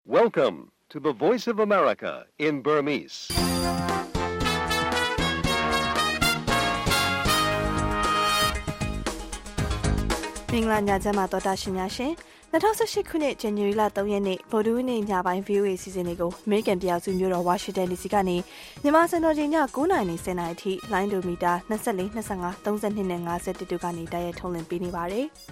Welcome to the Voice of America in Burmese. ။မင်္ဂလာညချမ်းပါတော်တာရှင်များရှင်2018ခုနှစ်ဇန်နဝါရီလ3ရက်နေ့ဗုဒ္ဓဟူးနေ့ညပိုင်း VOA စီစဉ်လေးကိုအမေရိကန်ပြည်ထောင်စုမြို့တော်ဝါရှင်တန် DC ကနေမြန်မာစံတော်ချိန်ည9:00နာရီ 10:00 နာရီအထိလိုင်းဒိုမီတာ24 25 32နဲ့50တူကနေတိုက်ရိုက်ထုတ်လွှင့်ပေးနေပါတယ်။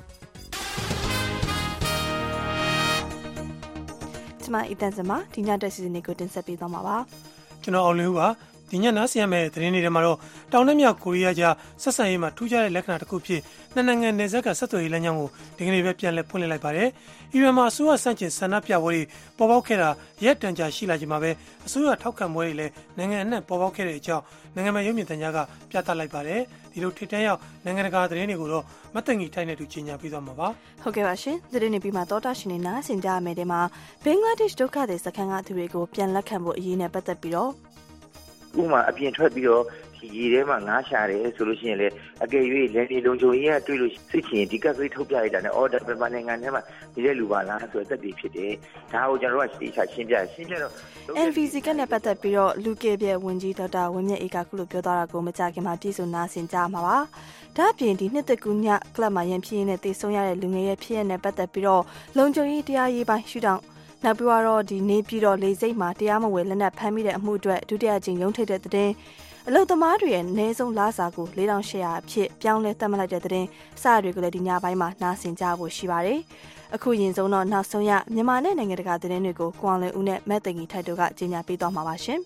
ကျွန်မအီတန်စမဒီညတက်စီစဉ်လေးကိုတင်ဆက်ပေးသွားမှာပါ။ကျွန်တော်အောင်လင်းဦးပါဒီညနားဆင်ရမယ့်သတင်းတွေထဲမှာတော့တောင်နဲ့မြောက်ကိုရီးယားကြားဆက်ဆံရေးမှာထူးခြားတဲ့လက္ခဏာတစ်ခုဖြစ်နှစ်နိုင်ငံနယ်စပ်ကဆက်သွယ်ရေးလမ်းကြောင်းကိုဒီကနေ့ပဲပြန်လည်ဖွင့်လှစ်လိုက်ပါတယ်။အီရန်မှာအစိုးရဆန့်ကျင်ဆန္ဒပြပွဲတွေပေါ်ပေါက်ခဲ့တာရက်တန်ကြာရှိလာချိန်မှာပဲအစိုးရထောက်ခံပွဲတွေလည်းနိုင်ငံအနှံ့ပေါ်ပေါက်ခဲ့တဲ့အကြောင်းနိုင်ငံမှာရုပ်မြင်သံကြားကပြသလိုက်ပါတယ်။ဒီလိုထိတန်းရောက်နိုင်ငံတကာသတင်းတွေကိုတော့မတ်တန်ကြီးထိုင်းနဲ့တူကြီးညာပြီးသွားမှာပါ။ဟုတ်ကဲ့ပါရှင်။သတင်းတွေပြီးမှတောတာရှင်တွေနားဆင်ကြရမယ့်တဲ့မှာဘင်္ဂလားဒေ့ရှ်ဒုက္ခသည်စခန်းကသူတွေကိုပြန်လက်ခံဖို့အရေးနဲ့ပတ်သက်ပြီးတော့ဥမာအပြင်ထွက်ပြီးတော့ရေထဲမှာငါးရှာတယ်ဆိုလို့ရှိရင်လေအကယ်၍လယ်နေလုံခြုံရေးကတွေ့လို့စစ်ချင်ဒီကပ်လေးထုတ်ပြလိုက်တာနဲ့အော်ဒါပဲနိုင်ငံထဲမှာနေတဲ့လူပါလားဆိုတဲ့သက်တည်ဖြစ်တယ်ဒါကိုကျွန်တော်တို့ကရှင်းပြတော့ NVC ကနဲ့ပတ်သက်ပြီးတော့လူကေပြဝန်ကြီးဒေါက်တာဝင်းမြတ်အေးကခုလိုပြောသွားတာကိုမကြခင်မှာပြည်စုံနာဆင်ကြမှာပါဒါ့အပြင်ဒီနှစ်သက်ကူးညကလပ်မှာရန်ဖြစ်ရင်းနဲ့တည်ဆုံရတဲ့လူငယ်ရဲ့ဖြစ်ရနဲ့ပတ်သက်ပြီးတော့လုံခြုံရေးတရားရေးပိုင်းရှုထောင့်နောက်ပြီးတော့ဒီနေပြည်တော်လေဆိပ်မှာတရားမဝင်လက်နက်ဖမ်းမိတဲ့အမှုအတွက်ဒုတိယကြိမ်ရုံးထိပ်တဲ့တဲ့အလုပ်သမားတွေရဲ့အနည်းဆုံးလစာကို4800အဖြစ်ပြောင်းလဲသတ်မှတ်လိုက်တဲ့တဲ့စရတွေကိုလည်းဒီညပိုင်းမှာနားဆင်ကြဖို့ရှိပါတယ်။အခုရင်ဆုံးတော့နောက်ဆုံးရမြန်မာနဲ့နိုင်ငံတကာသတင်းတွေကိုကိုအောင်လင်းဦးနဲ့မက်တန်ကြီးထိုက်တို့ကကြီးညာပေးသွားမှာပါရှင်။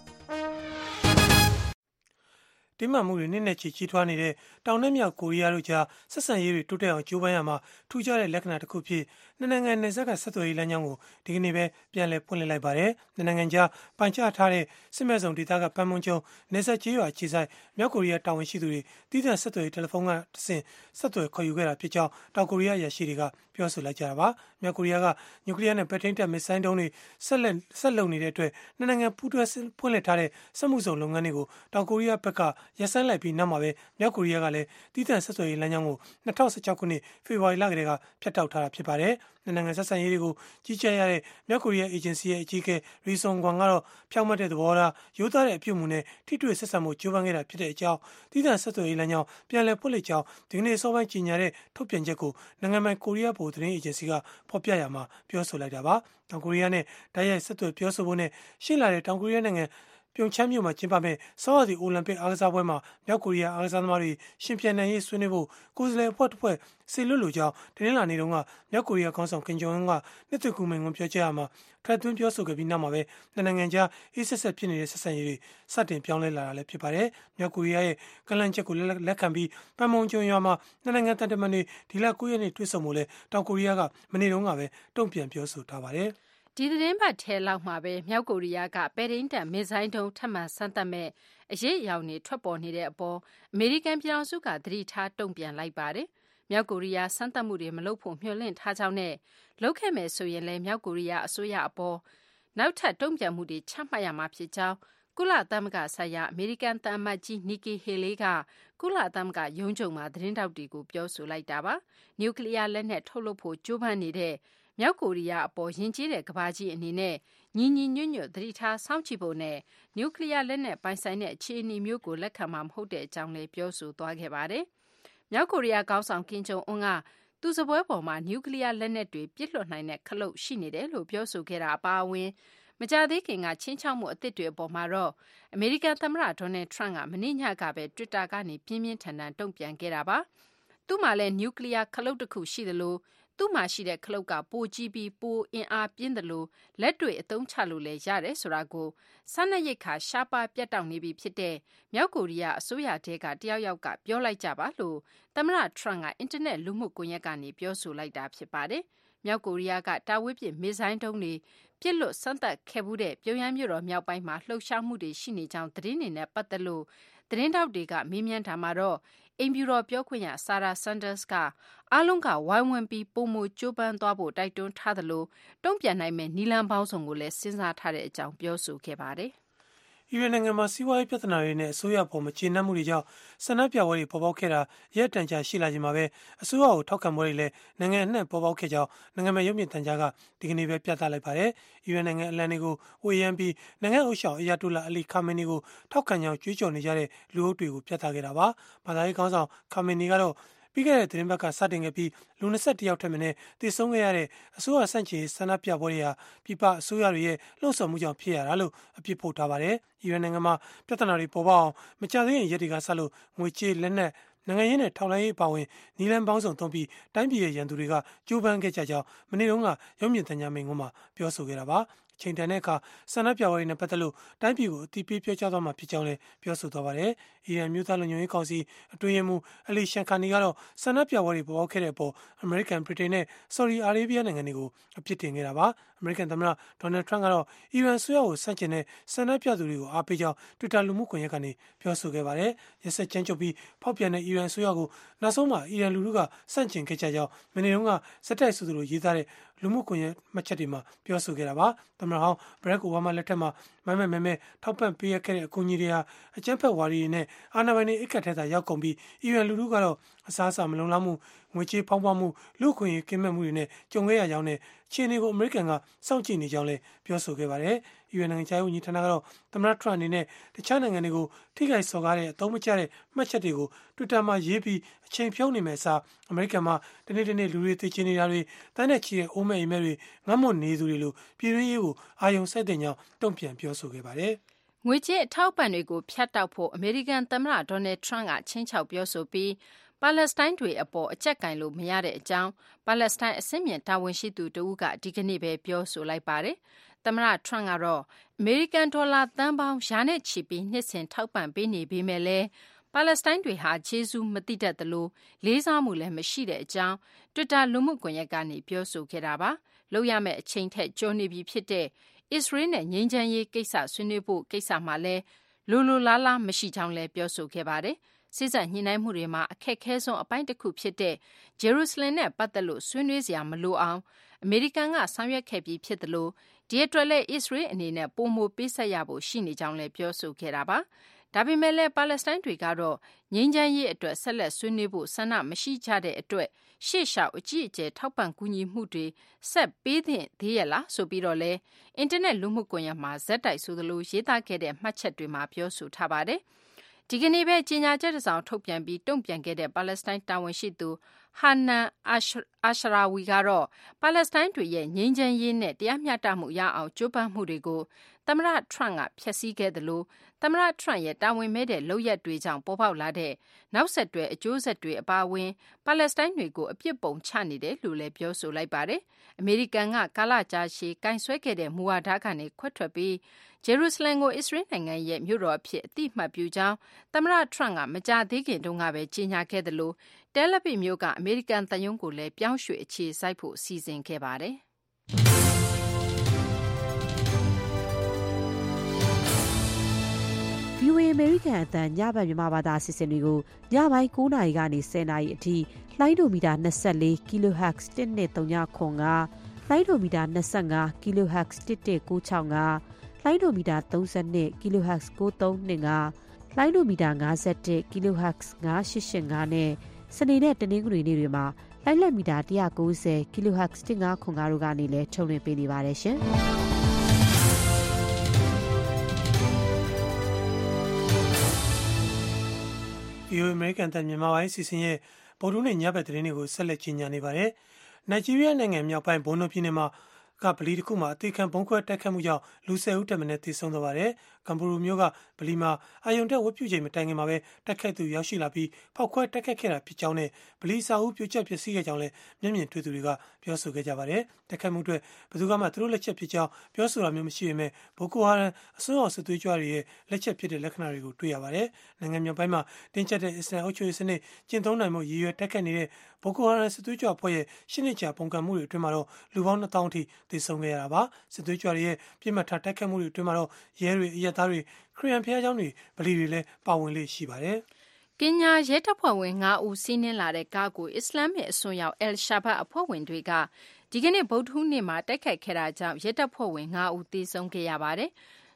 တိမှမှုတွေနည်းနည်းချီချီထွားနေတဲ့တောင်နဲ့မြောက်ကိုရီးယားတို့ကြားဆက်ဆံရေးတွေတိုးတက်အောင်ကြိုးပမ်းရမှာထူးခြားတဲ့လက္ခဏာတစ်ခုဖြစ်နှစ်နိုင်ငံနယ်စပ်ကဆက်သွယ်ရေးလမ်းကြောင်းကိုဒီကနေ့ပဲပြန်လည်ဖွင့်လှစ်လိုက်ပါတယ်။နှစ်နိုင်ငံကြားပိုင်ချထားတဲ့စစ်မဲ့ဆောင်ဒေသကပန်းမွန်ကျုံနယ်စပ်ကျေးရွာခြေဆိုင်မြောက်ကိုရီးယားတာဝန်ရှိသူတွေတည်တံ့ဆက်သွယ်ရေးတယ်လီဖုန်းကတဆင့်ဆက်သွယ်ခေါ်ယူခဲ့တာဖြစ်ကြောင်းတောင်ကိုရီးယားရရှိတွေကပြောဆိုလိုက်ကြတာပါ။မြောက်ကိုရီးယားကနျူကလ িয়ার နဲ့ပဲထိန်းတပ်မစ်ဆိုင်းဒုံးတွေဆက်လုပ်နေတဲ့အတွက်နှစ်နိုင်ငံပူးတွဲဖွင့်လှစ်ထားတဲ့စက်မှုစုံလုပ်ငန်းတွေကိုတောင်ကိုရီးယားဘက်ကရပ်ဆိုင်းလိုက်ပြီးနောက်မှာပဲမြောက်ကိုရီးယားကလည်းတည်တံ့ဆက်သွယ်ရေးလမ်းကြောင်းကို2016ခုနှစ်ဖေဖော်ဝါရီလကတည်းကဖျက်တောက်ထားတာဖြစ်ပါတယ်။နိုင်ငံဆက်ဆံရေးတွေကိုကြီးကြပ်ရတဲ့မြောက်ကိုရီးယားအေဂျင်စီရဲ့အကြီးအကဲရီဆွန်ဂွမ်ကတော့ဖြောင့်မတ်တဲ့သဘောထားရိုးသားတဲ့အပြုအမူနဲ့ထိတွေ့ဆက်ဆံမှုကြိုးပမ်းခဲ့တာဖြစ်တဲ့အကြောင်းတည်တံ့ဆက်သွယ်ရေးလမ်းကြောင်းပြန်လည်ဖွင့်လှစ်ကြောင်းဒီကနေ့စောပိုင်းကြေညာတဲ့ထုတ်ပြန်ချက်ကိုနိုင်ငံပိုင်ကိုရီးယားဗဟိုသတင်းအေဂျင်စီကဖော်ပြရမှာပြောဆိုလိုက်တာပါ။တောင်ကိုရီးယားနဲ့တိုက်ရိုက်ဆက်သွယ်ပြောဆိုဖို့နဲ့ရှေ့လာတဲ့တောင်ကိုရီးယားနိုင်ငံပြုံချမ်းမြို့မှာကျင်းပမဲ့ဆောင်းရာသီအိုလံပစ်အားကစားပွဲမှာမြောက်ကိုရီးယားအားကစားသမားတွေရှင်ပြိုင်နိုင်ရေးဆွေးနွေးဖို့ကိုယ်စားလှယ်အဖွဲ့တစ်ဖွဲ့စေလွှတ်လိုကြောင်းတနင်္လာနေ့တုန်းကမြောက်ကိုရီးယားခေါင်းဆောင်ကင်ဂျုံအွန်းကနှစ်သက်ကူမင်ကွန်းပြောကြားရမှာထပ်သွင်းပြောဆိုခဲ့ပြီးနောက်မှာပဲနိုင်ငံခြားအေးဆက်ဖြစ်နေတဲ့ဆက်ဆံရေးတွေစတင်ပြောင်းလဲလာတာလည်းဖြစ်ပါတယ်။မြောက်ကိုရီးယားရဲ့ကန့်လန့်ချက်ကိုလက်ခံပြီးပန်းမုံကျုံရွာမှာနိုင်ငံတန်တမန်တွေဒီလ9ရက်နေ့တွေ့ဆုံမှုလဲတောင်ကိုရီးယားကမနေ့တုန်းကပဲတုံ့ပြန်ပြောဆိုထားပါတယ်။ဒီသတင်းပတ်ထဲလောက်မှာပဲမြောက်ကိုရီးယားကပဲရင်းတန်မစ်ဇိုင်းဒုံးထပ်မံစမ်းသပ်မဲ့အရေးအယောင်တွေထွက်ပေါ်နေတဲ့အပေါ်အမေရိကန်ပြည်ထောင်စုကသတိထားတုံ့ပြန်လိုက်ပါတယ်။မြောက်ကိုရီးယားစမ်းသပ်မှုတွေမလုပ်ဖို့မျှော်လင့်ထားကြောင်းနဲ့လုပ်ခဲ့မယ်ဆိုရင်လည်းမြောက်ကိုရီးယားအစိုးရအပေါ်နောက်ထပ်တုံ့ပြန်မှုတွေချမှတ်ရမှာဖြစ်ကြောင်းကုလသမဂ္ဂဆိုင်ရာအမေရိကန်သံအမတ်ကြီးနီကီဟေလေးကကုလသမဂ္ဂရုံးချုပ်မှာသတင်းတောက်တွေကိုပြောဆိုလိုက်တာပါ။နျူကလ িয়ার လက်နက်ထုတ်လုပ်ဖို့ကြိုးပမ်းနေတဲ့မြောက်ကိုရီးယားအပေါ်ယဉ်ကျေးတဲ့ကမ္ဘာကြီးအနေနဲ့ညီညီညွတ်ညွတ်သတိထားစောင့်ကြည့်ဖို့နဲ့နျူကလ িয়ার လက်နက်ပိုင်ဆိုင်တဲ့အခြေအနေမျိုးကိုလက်ခံမှာမဟုတ်တဲ့အကြောင်းလည်းပြောဆိုသွားခဲ့ပါတယ်။မြောက်ကိုရီးယားခေါင်းဆောင်ကင်ဂျုံအွန်းကသူ့စပွဲပေါ်မှာနျူကလ িয়ার လက်နက်တွေပစ်လွှတ်နိုင်တဲ့ခလုတ်ရှိနေတယ်လို့ပြောဆိုခဲ့တာအပါအဝင်မကြသေးခင်ကချင်းချောက်မှုအသစ်တွေအပေါ်မှာတော့အမေရိကန်သမ္မတဒေါ်နယ်ထရန့်ကမနေ့ညကပဲ Twitter ကနေပြင်းပြင်းထန်ထန်တုံ့ပြန်ခဲ့တာပါ။သူ့မှာလည်းနျူကလ িয়ার ခလုတ်တစ်ခုရှိသလိုသူ့မှာရှိတဲ့ခလုတ်ကပိုကြီးပြီးပိုအင်အားပြင်းတယ်လို့လက်တွေ့အသုံးချလို့လည်းရတယ်ဆိုတာကိုစားနပ်ရိက္ခာရှားပါးပြတ်တောက်နေပြီဖြစ်တဲ့မြောက်ကိုရီးယားအစိုးရတဲကတယောက်ယောက်ကပြောလိုက်ကြပါလို့သမ္မတထရန့်ကအင်တာနက်လူမှုကွန်ရက်ကနေပြောဆိုလိုက်တာဖြစ်ပါတယ်။မြောက်ကိုရီးယားကတာဝေးပစ်မစ်ဇိုင်းဒုံးတွေပြစ်လွတ်စမ်းသပ်ခဲ့မှုတဲ့ပြုံးရမ်းမြို့တော်မြောက်ပိုင်းမှာလှုပ်ရှားမှုတွေရှိနေကြောင်းသတင်းတွေနဲ့ပတ်သက်လို့သတင်းတောက်တွေကမေးမြန်းတာမှာတော့အိမ်ဖြူတော်ပြောခွင့်ရဆာရာဆန်ဒါစ်ကအားလုံးကဝိုင်းဝန်းပြီးပုံမကြိုးပမ်းသွားဖို့တိုက်တွန်းထားသလိုတုံ့ပြန်နိုင်မဲ့နီလန်ပေါင်းစုံကိုလည်းစဉ်းစားထားတဲ့အကြောင်းပြောဆိုခဲ့ပါတယ်။အီရန်နိုင်ငံမှာစီးပွားရေးပြဿနာတွေနဲ့အစိုးရပေါ်မကျေနပ်မှုတွေကြောင့်ဆန္ဒပြပွဲတွေပေါ်ပေါက်ခဲ့တာရက်တန်ကြာရှိလာချိန်မှာပဲအစိုးရကိုထောက်ခံပွဲတွေလည်းနိုင်ငံအနှံ့ပေါ်ပေါက်ခဲ့ကြောင်းနိုင်ငံမဲ့ရုပ်မြင်သံကြားကဒီကနေ့ပဲပြသလိုက်ပါတယ်။အီရန်နိုင်ငံအလံတွေကိုဝေယမ်းပြီးနိုင်ငံအုပ်ချုပ်အယာတိုလာအလီခါမနီကိုထောက်ခံကြောင်းကြွေးကြော်နေကြတဲ့လူအုပ်တွေကိုပြသခဲ့တာပါ။ဘာသာရေးခေါင်းဆောင်ခါမနီကတော့ပြီးခဲ့တဲ့သတင်းပတ်ကစတင်ခဲ့ပြီးလူ21ယောက်ထက်မနည်းတည်ဆုံးခဲ့ရတဲ့အစိုးရဆန့်ကျင်ဆန္ဒပြပွဲတွေဟာပြည်ပအစိုးရတွေရဲ့လှုံ့ဆော်မှုကြောင့်ဖြစ်ရတာလို့အပြစ်ဖို့ထားပါတယ်။အီရန်နိုင်ငံမှာပြဿနာတွေပေါ်ပေါက်အောင်မကြာသေးခင်ရက်တွေကစလို့ငွေကြေးလက်နက်နိုင်ငံရေးနဲ့ထောက်လှမ်းရေးအပါအဝင်နီလန်ပေါင်းစုံသုံးပြီးတိုင်းပြည်ရဲ့ရန်သူတွေကကြိုးပမ်းခဲ့ကြကြောင်းမနေ့တုန်းကရုပ်မြင်သံကြားမိန့်ခွန်းမှာပြောဆိုခဲ့တာပါ။ချိန်တန်တဲ့အခါဆန္ဒပြပွဲတွေနဲ့ပတ်သက်လို့တိုင်းပြည်ကိုအတိပေးပြောကြားသွားမှာဖြစ်ကြောင်းလည်းပြောဆိုသွားပါတယ်။အီရန်မျိုးသားလုံခြုံရေးကောင်စီအတွင်းရေးမှူးအလီရှန်ခါနီကတော့ဆန္ဒပြပွဲတွေပေါ်ပေါက်ခဲ့တဲ့အပေါ်အမေရိကန်ဗြိတိန်နဲ့ဆော်ဒီအာရေဗျနိုင်ငံတွေကိုအပြစ်တင်ခဲ့တာပါ။အမေရိကန်သမ္မတဒေါ်နယ်ထရန့်ကတော့အီရန်ဆွေးရောက်ကိုဆန့်ကျင်တဲ့ဆန္ဒပြသူတွေကိုအားပေးကြောင်း Twitter လူမှုကွန်ရက်ကနေပြောဆိုခဲ့ပါတယ်။ရက်စက်ကြမ်းကြုတ်ပြီးဖောက်ပြန်တဲ့အီရန်ဆွေးရောက်ကိုနောက်ဆုံးမှာအီရန်လူထုကဆန့်ကျင်ခဲ့ကြကြောင်းမနေ့တုန်းကစက်တိုက်ဆိုသူတို့ရေးသားတဲ့လူမှုကွန်ရက်မှတ်ချက်တွေမှာပြောဆိုခဲ့တာပါ။သမ္မတဟောင်းဘရက်အိုဘားမားလက်ထက်မှာမဲထောက်ပံ့ပေးရခဲ့တဲ့အကူအညီတွေဟာအကြမ်းဖက်ဝါဒီတွေနဲ့အာဏာပိုင်တွေအိတ်ကတ်ထဲသာရောက်ကုန်ပြီးအီရန်လူထုကတော့အစားအစာမလုံလောက်မှုငွေကြေးဖောင်းပွားမှုလူ့အခွင့်အရေးကင်းမဲ့မှုတွေနဲ့ကြုံခဲ့ရကြောင်းနဲ့ခြေအနေကိုအမေရိကန်ကစောင့်ကြည့်နေကြောင်းလည်းပြောဆိုခဲ့ပါတယ်။အီရန်နိုင်ငံခြားရေးဝန်ကြီးဌာနကတော့သမ္မတထရန့်အနေနဲ့တခြားနိုင်ငံတွေကိုထိခိုက်စော်ကားတဲ့အသုံးမကျတဲ့မှတ်ချက်တွေကို Twitter မှာရေးပြီးအချိန်ဖြုံးနေမယ်အစားအမေရိကန်မှာတနေ့လူတွေသိချင်နေတာတွေတန်းတဲ့ချီတဲ့အိုးမဲ့အိမ်မဲ့တွေငတ်မွတ်နေသူတွေလိုပြည်တွင်းရေးကိုအာရုံစိုက်တဲ့ကြောင်းတုံ့ပြန်ပြောဆိုခဲ့ပါတယ်။ငွေကြေးအထောက်အပံ့တွေကိုဖျက်တောက်ဖို့အမေရိကန်သမ္မတဒေါ်နယ်ထရန့်ကချင်းချောက်ပြောဆိုပြီးပါလက်စတိုင်းတွေအပေါ်အကြက်ကင်လို့မရတဲ့အကြောင်းပါလက်စတိုင်းအဆင့်မြင့်တာဝန်ရှိသူတဦးကဒီကနေ့ပဲပြောဆိုလိုက်ပါတယ်။သမ္မတထရန့်ကတော့အမေရိကန်ဒေါ်လာသန်းပေါင်းရာနဲ့ချီပြီးနှစ်စဉ်ထောက်ပံ့ပေးနေပေမဲ့လည်းပါလက်စတိုင်းတွေဟာကျေးဇူးမသိတတ်သလိုလေးစားမှုလည်းမရှိတဲ့အကြောင်း Twitter လူမှုကွန်ရက်ကနေပြောဆိုခဲ့တာပါ။လုပ်ရမယ့်အချိန်ထက်ကျော်နေပြီဖြစ်တဲ့အစ္စရေးနဲ့ငြိမ်းချမ်းရေးကိစ္စဆွေးနွေးဖို့ကိစ္စမှာလည်းလိုလားမရှိကြောင်းလည်းပြောဆိုခဲ့ပါတယ်။စစ်ဆက်ညှိနှိုင်းမှုတွေမှာအခက်ခဲဆုံးအပိုင်းတစ်ခုဖြစ်တဲ့ဂျေရုဆလင်နဲ့ပတ်သက်လို့ဆွေးနွေးစရာမလိုအောင်အမေရိကန်ကဆောင်ရွက်ခဲ့ပြီးဖြစ်သလိုဒီအတွက်လည်းအစ္စရေးအနေနဲ့ပိုမိုပေးဆက်ရဖို့ရှိနေကြောင်းလည်းပြောဆိုခဲ့တာပါ။ဒါပေမဲ့လည်းပါလက်စတိုင်းတွေကတော့ငြိမ်းချမ်းရေးအတွက်ဆက်လက်ဆွေးနွေးဖို့ဆန္ဒမရှိကြတဲ့အတွက်ရှေ့လျှောက်အကြီးအကျယ်ထောက်ပံ့ကူညီမှုတွေဆက်ပေးသင့်သေးရဲ့လားဆိုပြီးတော့လည်းအင်တာနက်လူမှုကွန်ရက်မှာဇက်တိုက်ဆိုသလိုရေးသားခဲ့တဲ့မှတ်ချက်တွေမှာပြောဆိုထားပါတယ်။ဒီကနေ့ပဲကြေညာချက်တစ်စောင်ထုတ်ပြန်ပြီးတုံ့ပြန်ခဲ့တဲ့ပါလက်စတိုင်းတာဝန်ရှိသူဟာနန်အာရှရာဝီကတော့ပါလက်စတိုင်းတွေရဲ့ငြိမ်းချမ်းရေးနဲ့တရားမျှတမှုရအောင်ကြိုးပမ်းမှုတွေကိုသမ္မတထရန့်ကဖျက်ဆီးခဲ့သလိုသမ္မတထရန့်ရဲ့တာဝန်မဲ့တဲ့လုပ်ရပ်တွေကြောင့်ပေါ်ပေါက်လာတဲ့နောက်ဆက်တွဲအကျိုးဆက်တွေအပါအဝင်ပါလက်စတိုင်းတွေကိုအပြစ်ပုံချနေတယ်လို့လည်းပြောဆိုလိုက်ပါတယ်။အမေရိကန်ကကာလကြာရှည်ကင်ဆွဲခဲ့တဲ့မူဝါဒကနေခွဲထွက်ပြီးဂျေရုဆလင်ကိုအစ္စရေးနိုင်ငံရဲ့မြို့တော်အဖြစ်အတိအမှတ်ပြုကြောင်းသမ္မတထရန့်ကမကြာသေးခင်တုန်းကပဲကြေညာခဲ့သလိုတယ်လ်အဗစ်မြို့ကအမေရိကန်သံရုံးကိုလည်းပြောင်းရွှေ့အခြေစိုက်ဖို့စီစဉ်ခဲ့ပါတယ်။ VOA အမေရိကန်အသံညဘက်မြန်မာဘာသာအစီအစဉ်တွေကိုညပိုင်း9:00 နာရီကနေ10:00 နာရီအထိလိုင်းဒိုမီတာ24 kHz 1239လိုင်းဒိုမီတာ25 kHz 11965လိုင်းဒိုမီတာ32 kHz 9325လိုင်းဒိုမီတာ51 kHz 9885နဲ့စနေနဲ့တနင်္ဂနွေနေ့တွေမှာလိုင်းလက်မီတာ190 kHz 1505တို့ကနေလည်းထုတ်လွှင့်ပေးနေပါတယ်ရှင်။ဒီအမေရိကန်တပ်မြန်မာပိုင်းစီစဉ်ရဲ့ဗုဒ္ဓနဲ့ညဘက်သတင်းတွေကိုဆက်လက်ကြီးညာနေပါတယ်။နိုင်ဂျီးရီးယားနိုင်ငံမြောက်ပိုင်းဘွန်နိုပြည်နယ်မှာဗလီတစ်ခုမှာအသေးခံဘုံခွဲတိုက်ခတ်မှုကြောင့်လူ10ဦးထက်မနည်းသေဆုံးသွားပါတယ်။ကမ်ဘူရူမြို့ကဗလီမှာအာယုံတက်ဝတ်ပြုချိန်မတိုင်ခင်မှာပဲတိုက်ခိုက်သူရောက်ရှိလာပြီးဖောက်ခွဲတိုက်ခိုက်ခဲ့တာဖြစ်ကြောင်းနဲ့ဗလီစာအုပ်ပြိုကျပျက်စီးခဲ့ကြောင်းလည်းမျက်မြင်တွေ့သူတွေကပြောဆိုခဲ့ကြပါတယ်။တိုက်ခိုက်မှုအတွက်ဘယ်သူမှသူတို့လက်ချက်ဖြစ်ကြောင်းပြောဆိုတာမျိုးမရှိပေမဲ့ဘိုကိုဟာရမ်အစွန်းရောက်စစ်သွေးကြွတွေရဲ့လက်ချက်ဖြစ်တဲ့လက္ခဏာတွေကိုတွေ့ရပါတယ်။နိုင်ငံမြောက်ပိုင်းမှာတင်းကျပ်တဲ့အစ္စလာမ်အုပ်ချုပ်ရေးစနစ်ကျင့်သုံးနိုင်မှုရည်ရွယ်တိုက်ခိုက်နေတဲ့ဘိုကိုဟာရမ်စစ်သွေးကြွအဖွဲ့ရဲ့ရှစ်နှစ်ကြာပုံကံမှုတွေအတွင်းမှာတော့လူပေါင်း2000 အထိသေဆုံးခဲ့ရတာပါ။စစ်သွေးကြွတွေရဲ့ပြစ်မှတ်ထားတိုက်ခိုက်မှုတွေအတွင်းမှာတော့ရဲတွေအရက်သားတွေခရစ်ယာန်ဘုရားကျောင်းတွေဗလီတွေလည်းပါဝင်လေ့ရှိပါတယ်။ကင်ညာရဲတပ်ဖွဲ့ဝင်9ဦးစီးနင်းလာတဲ့ကားကိုအစ္စလာမ်မစ်အစွန်းရောက်ရှာဘတ်အဖွဲ့ဝင်တွေကဒီကနေ့ဗုဒ္ဓဟူးနေ့မှာတိုက်ခိုက်ခဲ့တာကြောင့်ရဲတပ်ဖွဲ့ဝင်9ဦးသေဆုံးခဲ့ရပါတယ်။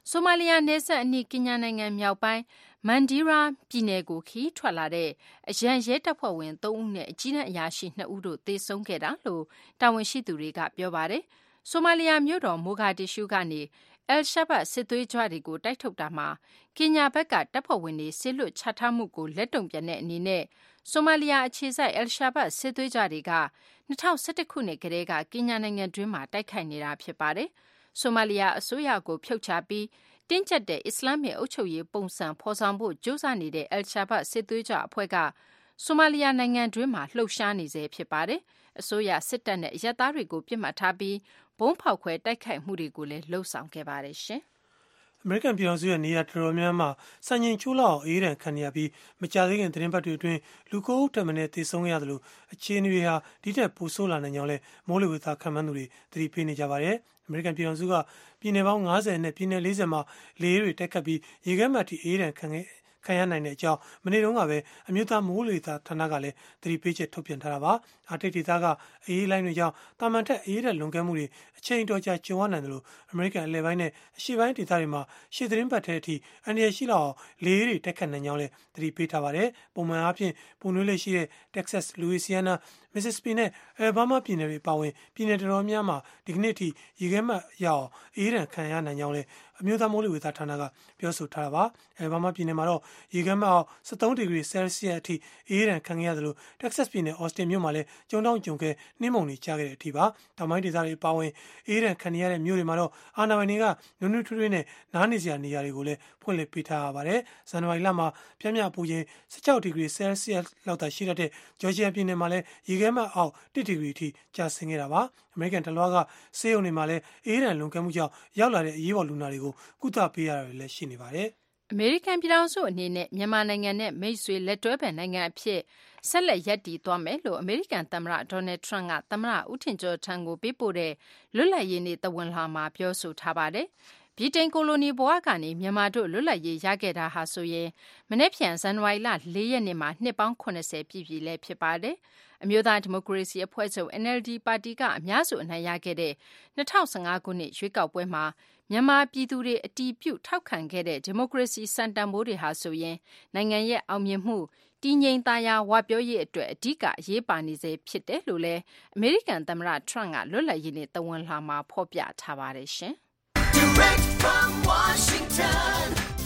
ဆိုမာလီယာနယ်စပ်အနီးကင်ညာနိုင်ငံမြောက်ပိုင်းမန်ဒီရာပြည်နယ်ကိုခီးထွက်လာတဲ့အရန်ရဲတပ်ဖွဲ့ဝင်3ဦးနဲ့အကြီးတန်းအရာရှိ2ဦးတို့သေဆုံးခဲ့တာလို့တာဝန်ရှိသူတွေကပြောပါတယ်။ဆိုမာလီယာမြို့တော်မိုဂါဒစ်ရှူးကနေအယ်ရှာဘတ်စစ်သွေးကြွတွေကိုတိုက်ထုတ်တာမှာကင်ညာဘက်ကတပ်ဖွဲ့ဝင်တွေစစ်လွတ်ချထားမှုကိုလက်တုံပြန်တဲ့အနေနဲ့ဆိုမာလီယာအခြေစိုက်အယ်ရှာဘတ်စစ်သွေးကြွတွေက2011ခုနှစ်ကတည်းကကင်ညာနိုင်ငံတွင်းမှာတိုက်ခိုက်နေတာဖြစ်ပါတယ်။ဆိုမာလီယာအစိုးရကိုဖြုတ်ချပြီးတင်းကျပ်တဲ့အစ္စလာမ်အုပ်ချုပ်ရေးပုံစံဖော်ဆောင်ဖို့ကြိုးစားနေတဲ့အယ်ရှာဘတ်စစ်သွေးကြွအဖွဲ့ကဆိုမာလီယာနိုင်ငံတွင်းမှာလှုပ်ရှားနေစေဖြစ်ပါတယ်။အစိုးရစစ်တပ်နဲ့ရဲသားတွေကိုပြစ်မှတ်ထားပြီးဘုံဖောက်ခွဲတိုက်ခိုက်မှုတွေကိုလည်းလှုံ့ဆော်ခဲ့ပါတယ်ရှင်။အမေရိကန်ပြည်ထောင်စုရဲ့နေရာတော်တော်များများမှာစံချိန်ချိုးလောက်အေးရန်ခံနေရပြီးမကြာသေးခင်သတင်းပတ်တွေအတွင်းလူ9ဦးထပ်မံသေဆုံးခဲ့ရသလိုအခြေအနေတွေဟာဒီထက်ပိုဆိုးလာနိုင်ကြောင်းလည်းမိုးလေဝသခန့်မှန်းသူတွေသတိပေးနေကြပါတယ်။အမေရိကန်ပြည်ထောင်စုကပြည်နယ်ပေါင်း90နဲ့ပြည်နယ်40မှာလေတွေတက်ခတ်ပြီးရေခဲမှတ်ထိအေးရန်ခံရနိုင်တဲ့အကြောင်းမနေ့တုန်းကပဲအမျိုးသားမိုးလေဝသဌာနကလည်းသတိပေးချက်ထုတ်ပြန်ထားတာပါ။အာတိတ်ဒေသကအေးလိုင်းတွေကြောင့်တာမန်ထက်အေးတဲ့လွန်ကဲမှုတွေအချိန်တော်ကြာကြုံရနိုင်တယ်လို့အမေရိကန်အလဲပိုင်းနဲ့အရှေ့ပိုင်းဒေသတွေမှာရှေ့သတင်းပတ်ထဲအထိအန္တရာယ်ရှိလောက်လေတွေတက်ခတ်နိုင်ကြောင်းလည်းသတိပေးထားပါတယ်။ပုံမှန်အားဖြင့်ပုံနှွေးလေးရှိတဲ့ Texas, Louisiana, Mississippi နဲ့ Alabama ပြည်နယ်တွေပါဝင်ပြည်နယ်တော်တော်များများမှာဒီကနေ့အထိရေခဲမှတ်ရအောင်အေးရန်ခံရနိုင်ကြောင်းလည်းအမျိုးသားမိုးလေဝသဌာနကပြောဆိုထားတာပါ။ Alabama ပြည်နယ်မှာတော့ရေခဲမှတ်အောင်13ဒီဂရီဆဲလ်စီယပ်အထိအေးရန်ခံခဲ့ရသလို Texas ပြည်နယ် Austin မြို့မှာလည်းကြုံတောင်ကြုံခဲနှင်းမုန်တွေကြားခဲ့တဲ့အထိပါ။တောင်ပိုင်းဒေသတွေပါဝင်အေးရန်ခံရတဲ့မြို့တွေမှာတော့အာဏာပိုင်တွေကနွနွထွေးထွေးနဲ့နားနေစရာနေရာတွေကိုလည်းဖွင့်လှစ်ပေးထားရပါတယ်။ဇန်နဝါရီလမှာပြင်းပြပူချိန်16ဒီဂရီဆဲလ်စီယပ်လောက်သာရှိတတ်တဲ့ဂျော်ဂျီယာပြည်နယ်မှာလည်းရေခဲမှတ်အောက်1ဒီဂရီအထိကျဆင်းခဲ့တာပါ။အမေရိကန်တလွှားကဆေးရုံတွေမှာလည်းအေးရန်လွန်ကဲမှုကြောင့်ရောက်လာတဲ့အရေးပေါ်လူနာတွေကိုကုသပေးရတာတွေလည်းရှိနေပါတယ်။အမေရိကန်ပြည်ထောင်စုအနေနဲ့မြန်မာနိုင်ငံနဲ့မိတ်ဆွေလက်တွဲဖက်နိုင်ငံအဖြစ်ဆက်လက်ရပ်တည်သွားမယ်လို့အမေရိကန်သမ္မတဒေါ်နယ်ထရန့်ကသမ္မတဦးထင်ကျော်ထံကိုပေးပို့တဲ့လွတ်လပ်ရေးနေ့သဝဏ်လွှာမှာပြောဆိုထားပါတယ်။ဗြိတိန်ကိုလိုနီဘဝကနေမြန်မာတို့လွတ်လပ်ရေးရခဲ့တာဟာဆိုရင်မနေ့ဖြန်ဇန်နဝါရီလ4ရက်နေ့မှာနှစ်ပေါင်း80ပြည့်ပြီလည်းဖြစ်ပါတယ်။အမျိုးသားဒီမိုကရေစီအဖွဲ့ချုပ် NLD ပါတီကအများစုအနိုင်ရခဲ့တဲ့2015ခုနှစ်ရွေးကောက်ပွဲမှာမြန်မာပြည်သူတွေအတီးပြုတ်ထောက်ခံခဲ့တဲ့ဒီမိုကရေစီစံတန်ဖိုးတွေဟာဆိုရင်နိုင်ငံရဲ့အောင်မြင်မှုတည်ငြိမ်သာယာဝပြောရေးအတွက်အဓိကအရေးပါနေစေဖြစ်တယ်လို့လည်းအမေရိကန်သမ္မတထရန့်ကလွတ်လပ်ရေးနေ့သဝဏ်လွှာမှာဖော်ပြထားပါတယ်ရှင်။ Direct from Washington,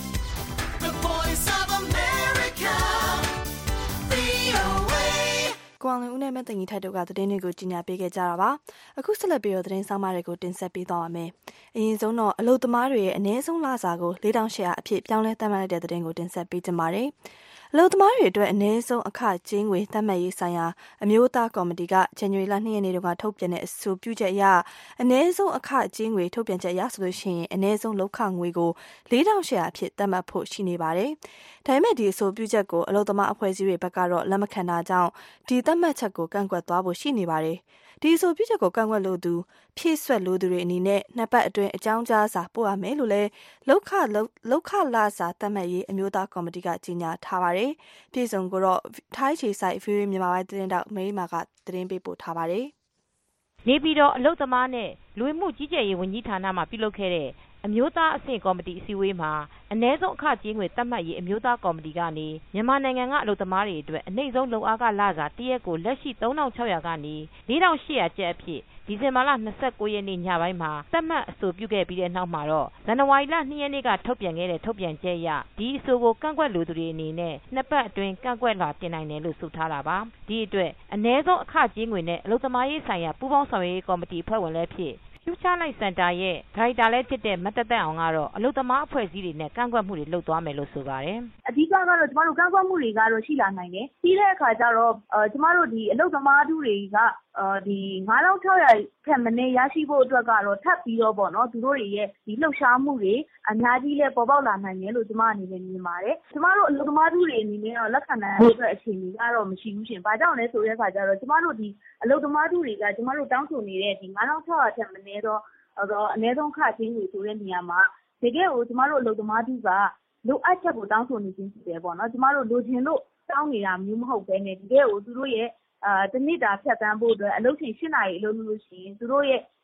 the Voice of America, VOA ကွန်လွန်ဦးနဲ့မတင်ကြီးထိုက်တို့ကသတင်းတွေကိုကြီးညာပေးခဲ့ကြတာပါအခုဆက်လက်ပြီးတော့သတင်းဆောင်မတွေကိုတင်ဆက်ပေးသွားပါမယ်အရင်ဆုံးတော့အလုပ်သမားတွေရဲ့အနည်းဆုံးလစာကို4800အဖြစ်ပြောင်းလဲသတ်မှတ်လိုက်တဲ့သတင်းကိုတင်ဆက်ပေးကြပါမယ်အလုပ်သမားတွေအတွက်အနည်းဆုံးအခကြေးငွေသတ်မှတ်ရေးဆိုင်ရာအမျိုးသားကော်မတီကဇန်နဝါရီလ2ရက်နေ့ကထုတ်ပြန်တဲ့အဆိုပြုချက်အရအနည်းဆုံးအခကြေးငွေထုတ်ပြန်ချက်အရဆိုလို့ရှိရင်အနည်းဆုံးလုပ်ခငွေကို4800အဖြစ်သတ်မှတ်ဖို့ရှိနေပါတယ်။ဒါပေမဲ့ဒီအဆိုပြုချက်ကိုအလုပ်သမားအဖွဲ့အစည်းတွေဘက်ကတော့လက်မခံတာကြောင့်ဒီသတ်မှတ်ချက်ကိုကန့်ကွက်သွားဖို့ရှိနေပါတယ်။ဒီအဆိုပြုချက်ကိုကန့်ကွက်လို့သူဖြည့်ဆွက်လို့သူတွေအနေနဲ့နှစ်ပတ်အတွင်းအကြောင်းကြားစာပို့ရမယ်လို့လည်းလောက်ခလာစာသတ်မှတ်ရေးအမျိုးသားကော်မတီကကြေညာထားပါတယ်။ပြည်စုံကိုတော့ထိုင်းခြေဆိုင် VOA မြန်မာပိုင်းသတင်းတောက်မေးမာကသတင်းပေးပို့ထားပါတယ်။နေပြည်တော်အလုပ်သမားနဲ့လူဝင်မှုကြီးကြပ်ရေးဝန်ကြီးဌာနမှပြုလုပ်ခဲ့တဲ့အမျိုးသားအဆင့်ကော်မတီအစည်းအဝေးမှာအ ਨੇ ဆုံးအခကြေးငွေသတ်မှတ်ရေးအမျိုးသားကော်မတီကနေမြန်မာနိုင်ငံကအလုပ်သမားတွေအတွက်အနှိမ့်ဆုံးလုပ်အားခလစာတရက်ကိုလက်ရှိ3600ကနေ4800ကျပ်အဖြစ်ဒီဇင်ဘာလ29ရက်နေ့ညပိုင်းမှာသတ်မှတ်အဆိုပြုခဲ့ပြီးတဲ့နောက်မှာတော့ဇန်နဝါရီလ2ရက်နေ့ကထုတ်ပြန်ခဲ့တဲ့ထုတ်ပြန်ချက်အရဒီအဆိုကိုကန့်ကွက်လိုသူတွေအနေနဲ့နှစ်ပတ်အတွင်းကန့်ကွက်လွှာတင်နိုင်တယ်လို့ဆိုထားတာပါဒီအတွက်အ ਨੇ ဆုံးအခကြေးငွေနဲ့အလုပ်သမားရေးဆိုင်ရာပူးပေါင်းဆောင်ရွက်ရေးကော်မတီအဖွဲ့ဝင်လည်းဖြစ်Future Light Center ရဲ့ဒါရိုက်တာလည်းဖြစ်တဲ့မတ်သက်အောင်ကတော့အလုပ်သမားအဖွဲ့အစည်းတွေနဲ့ကန့်ကွက်မှုတွေလုပ်သွားမယ်လို့ဆိုပါတယ်။အဓိကတော့ကျမတို့ကန့်ကွက်မှုတွေကတော့ရှိလာနိုင်တယ်။ပြီးတဲ့အခါကျတော့ကျမတို့ဒီအလုပ်သမားတွေကဒီ9600ထက်မနည်းရရှိဖို့အတွက်ကတော့ထပ်ပြီးတော့ပေါ့နော်သူတို့တွေရဲ့ဒီလှုပ်ရှားမှုတွေအများကြီးလည်းပေါ်ပေါက်လာနိုင်တယ်လို့ကျမအနေနဲ့မြင်ပါတယ်။ကျမတို့အလုပ်သမားတွေအနေနဲ့တော့လက်ခံနိုင်တဲ့အတွက်အခြေအနေကတော့မရှိဘူးရှင်။ဘာကြောင့်လဲဆိုတဲ့အခါကျတော့ကျမတို့ဒီအလုပ်သမားတွေကကျမတို့တောင်းဆိုနေတဲ့ဒီ9600ထက်မနည်းတော့အနည်းဆုံးခကြေးငွေဆိုတဲ့နေရာမှာတကယ်ကိုကျမတို့အလုပ်သမားတွေကလိုအပ်ချက်ကိုတောင်းဆိုနေခြင်းဖြစ်တယ်ပေါ့နော်။ကျမတို့လိုချင်လို့တောင်းနေတာမျိုးမဟုတ်ဘဲနဲ့တကယ်ကိုသူတို့ရဲ့တနစ်တာဖြတ်တန်းဖို့အတွက်အလုပ်ချိန်8နာရီအလုပ်လုပ်လို့ရှိရင်သူတို့ရဲ့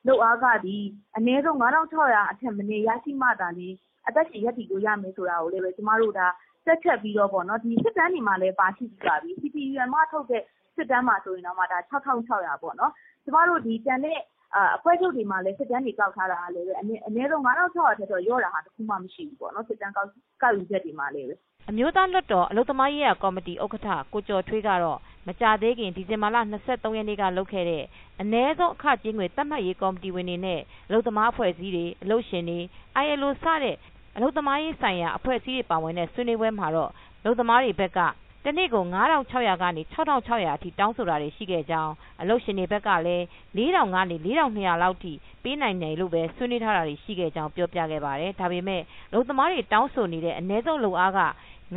လုပ်အားခသည်အနည်းဆုံး9600အထက်မနည်းရရှိမှသာလျှင်အသက်ရှင်ရပ်တည်လို့ရမယ်ဆိုတာကိုလည်းပဲကျမတို့ဒါဆက်ချက်ပြီးတော့ပေါ့နော်ဒီစစ်တမ်းတွေမှာလည်းပါရှိပြီးပါပြီ CPUM ကထုတ်တဲ့စစ်တမ်းမှာဆိုရင်တော့မှဒါ6600ပေါ့နော်ကျမတို့ဒီတန်တဲ့အဖွဲ့ချုပ်တွေမှာလည်းစစ်တမ်းတွေကောက်ထားတာလည်းပဲအနည်းဆုံး9600ထက်တော့ရော့တာဟာတစ်ခုမှမရှိဘူးပေါ့နော်စစ်တမ်းကောက်ယူချက်တွေမှာလည်းပဲအမျိုးသားလွှတ်တော်အလုပ်သမားရေးရာကော်မတီဥက္ကဋ္ဌကိုကျော်ထွေးကတော့မကြသေးခင်ဒီဇင်ဘာလ23ရက်နေ့ကလုပ်ခဲ့တဲ့အနည်းဆုံးအခကြေးငွေသတ်မှတ်ရေးကော်မတီဝင်တွေနဲ့အလုပ်သမားအဖွဲ့အစည်းတွေအလုပ်ရှင်တွေ ILO စတဲ့အလုပ်သမားရေးဆိုင်ရာအဖွဲ့အစည်းတွေပါဝင်တဲ့ဆွေးနွေးပွဲမှာတော့အလုပ်သမားတွေဘက်ကတနေ့ကို9600ကနေ6600အထိတောင်းဆိုတာတွေရှိခဲ့ကြောင်းအလုပ်ရှင်တွေဘက်ကလည်း4000ကနေ4200လောက်ထိပေးနိုင်တယ်လို့ပဲဆွေးနွေးထားတာတွေရှိခဲ့ကြောင်းပြောပြခဲ့ပါတယ်ဒါပေမဲ့အလုပ်သမားတွေတောင်းဆိုနေတဲ့အနည်းဆုံးလုပ်အားက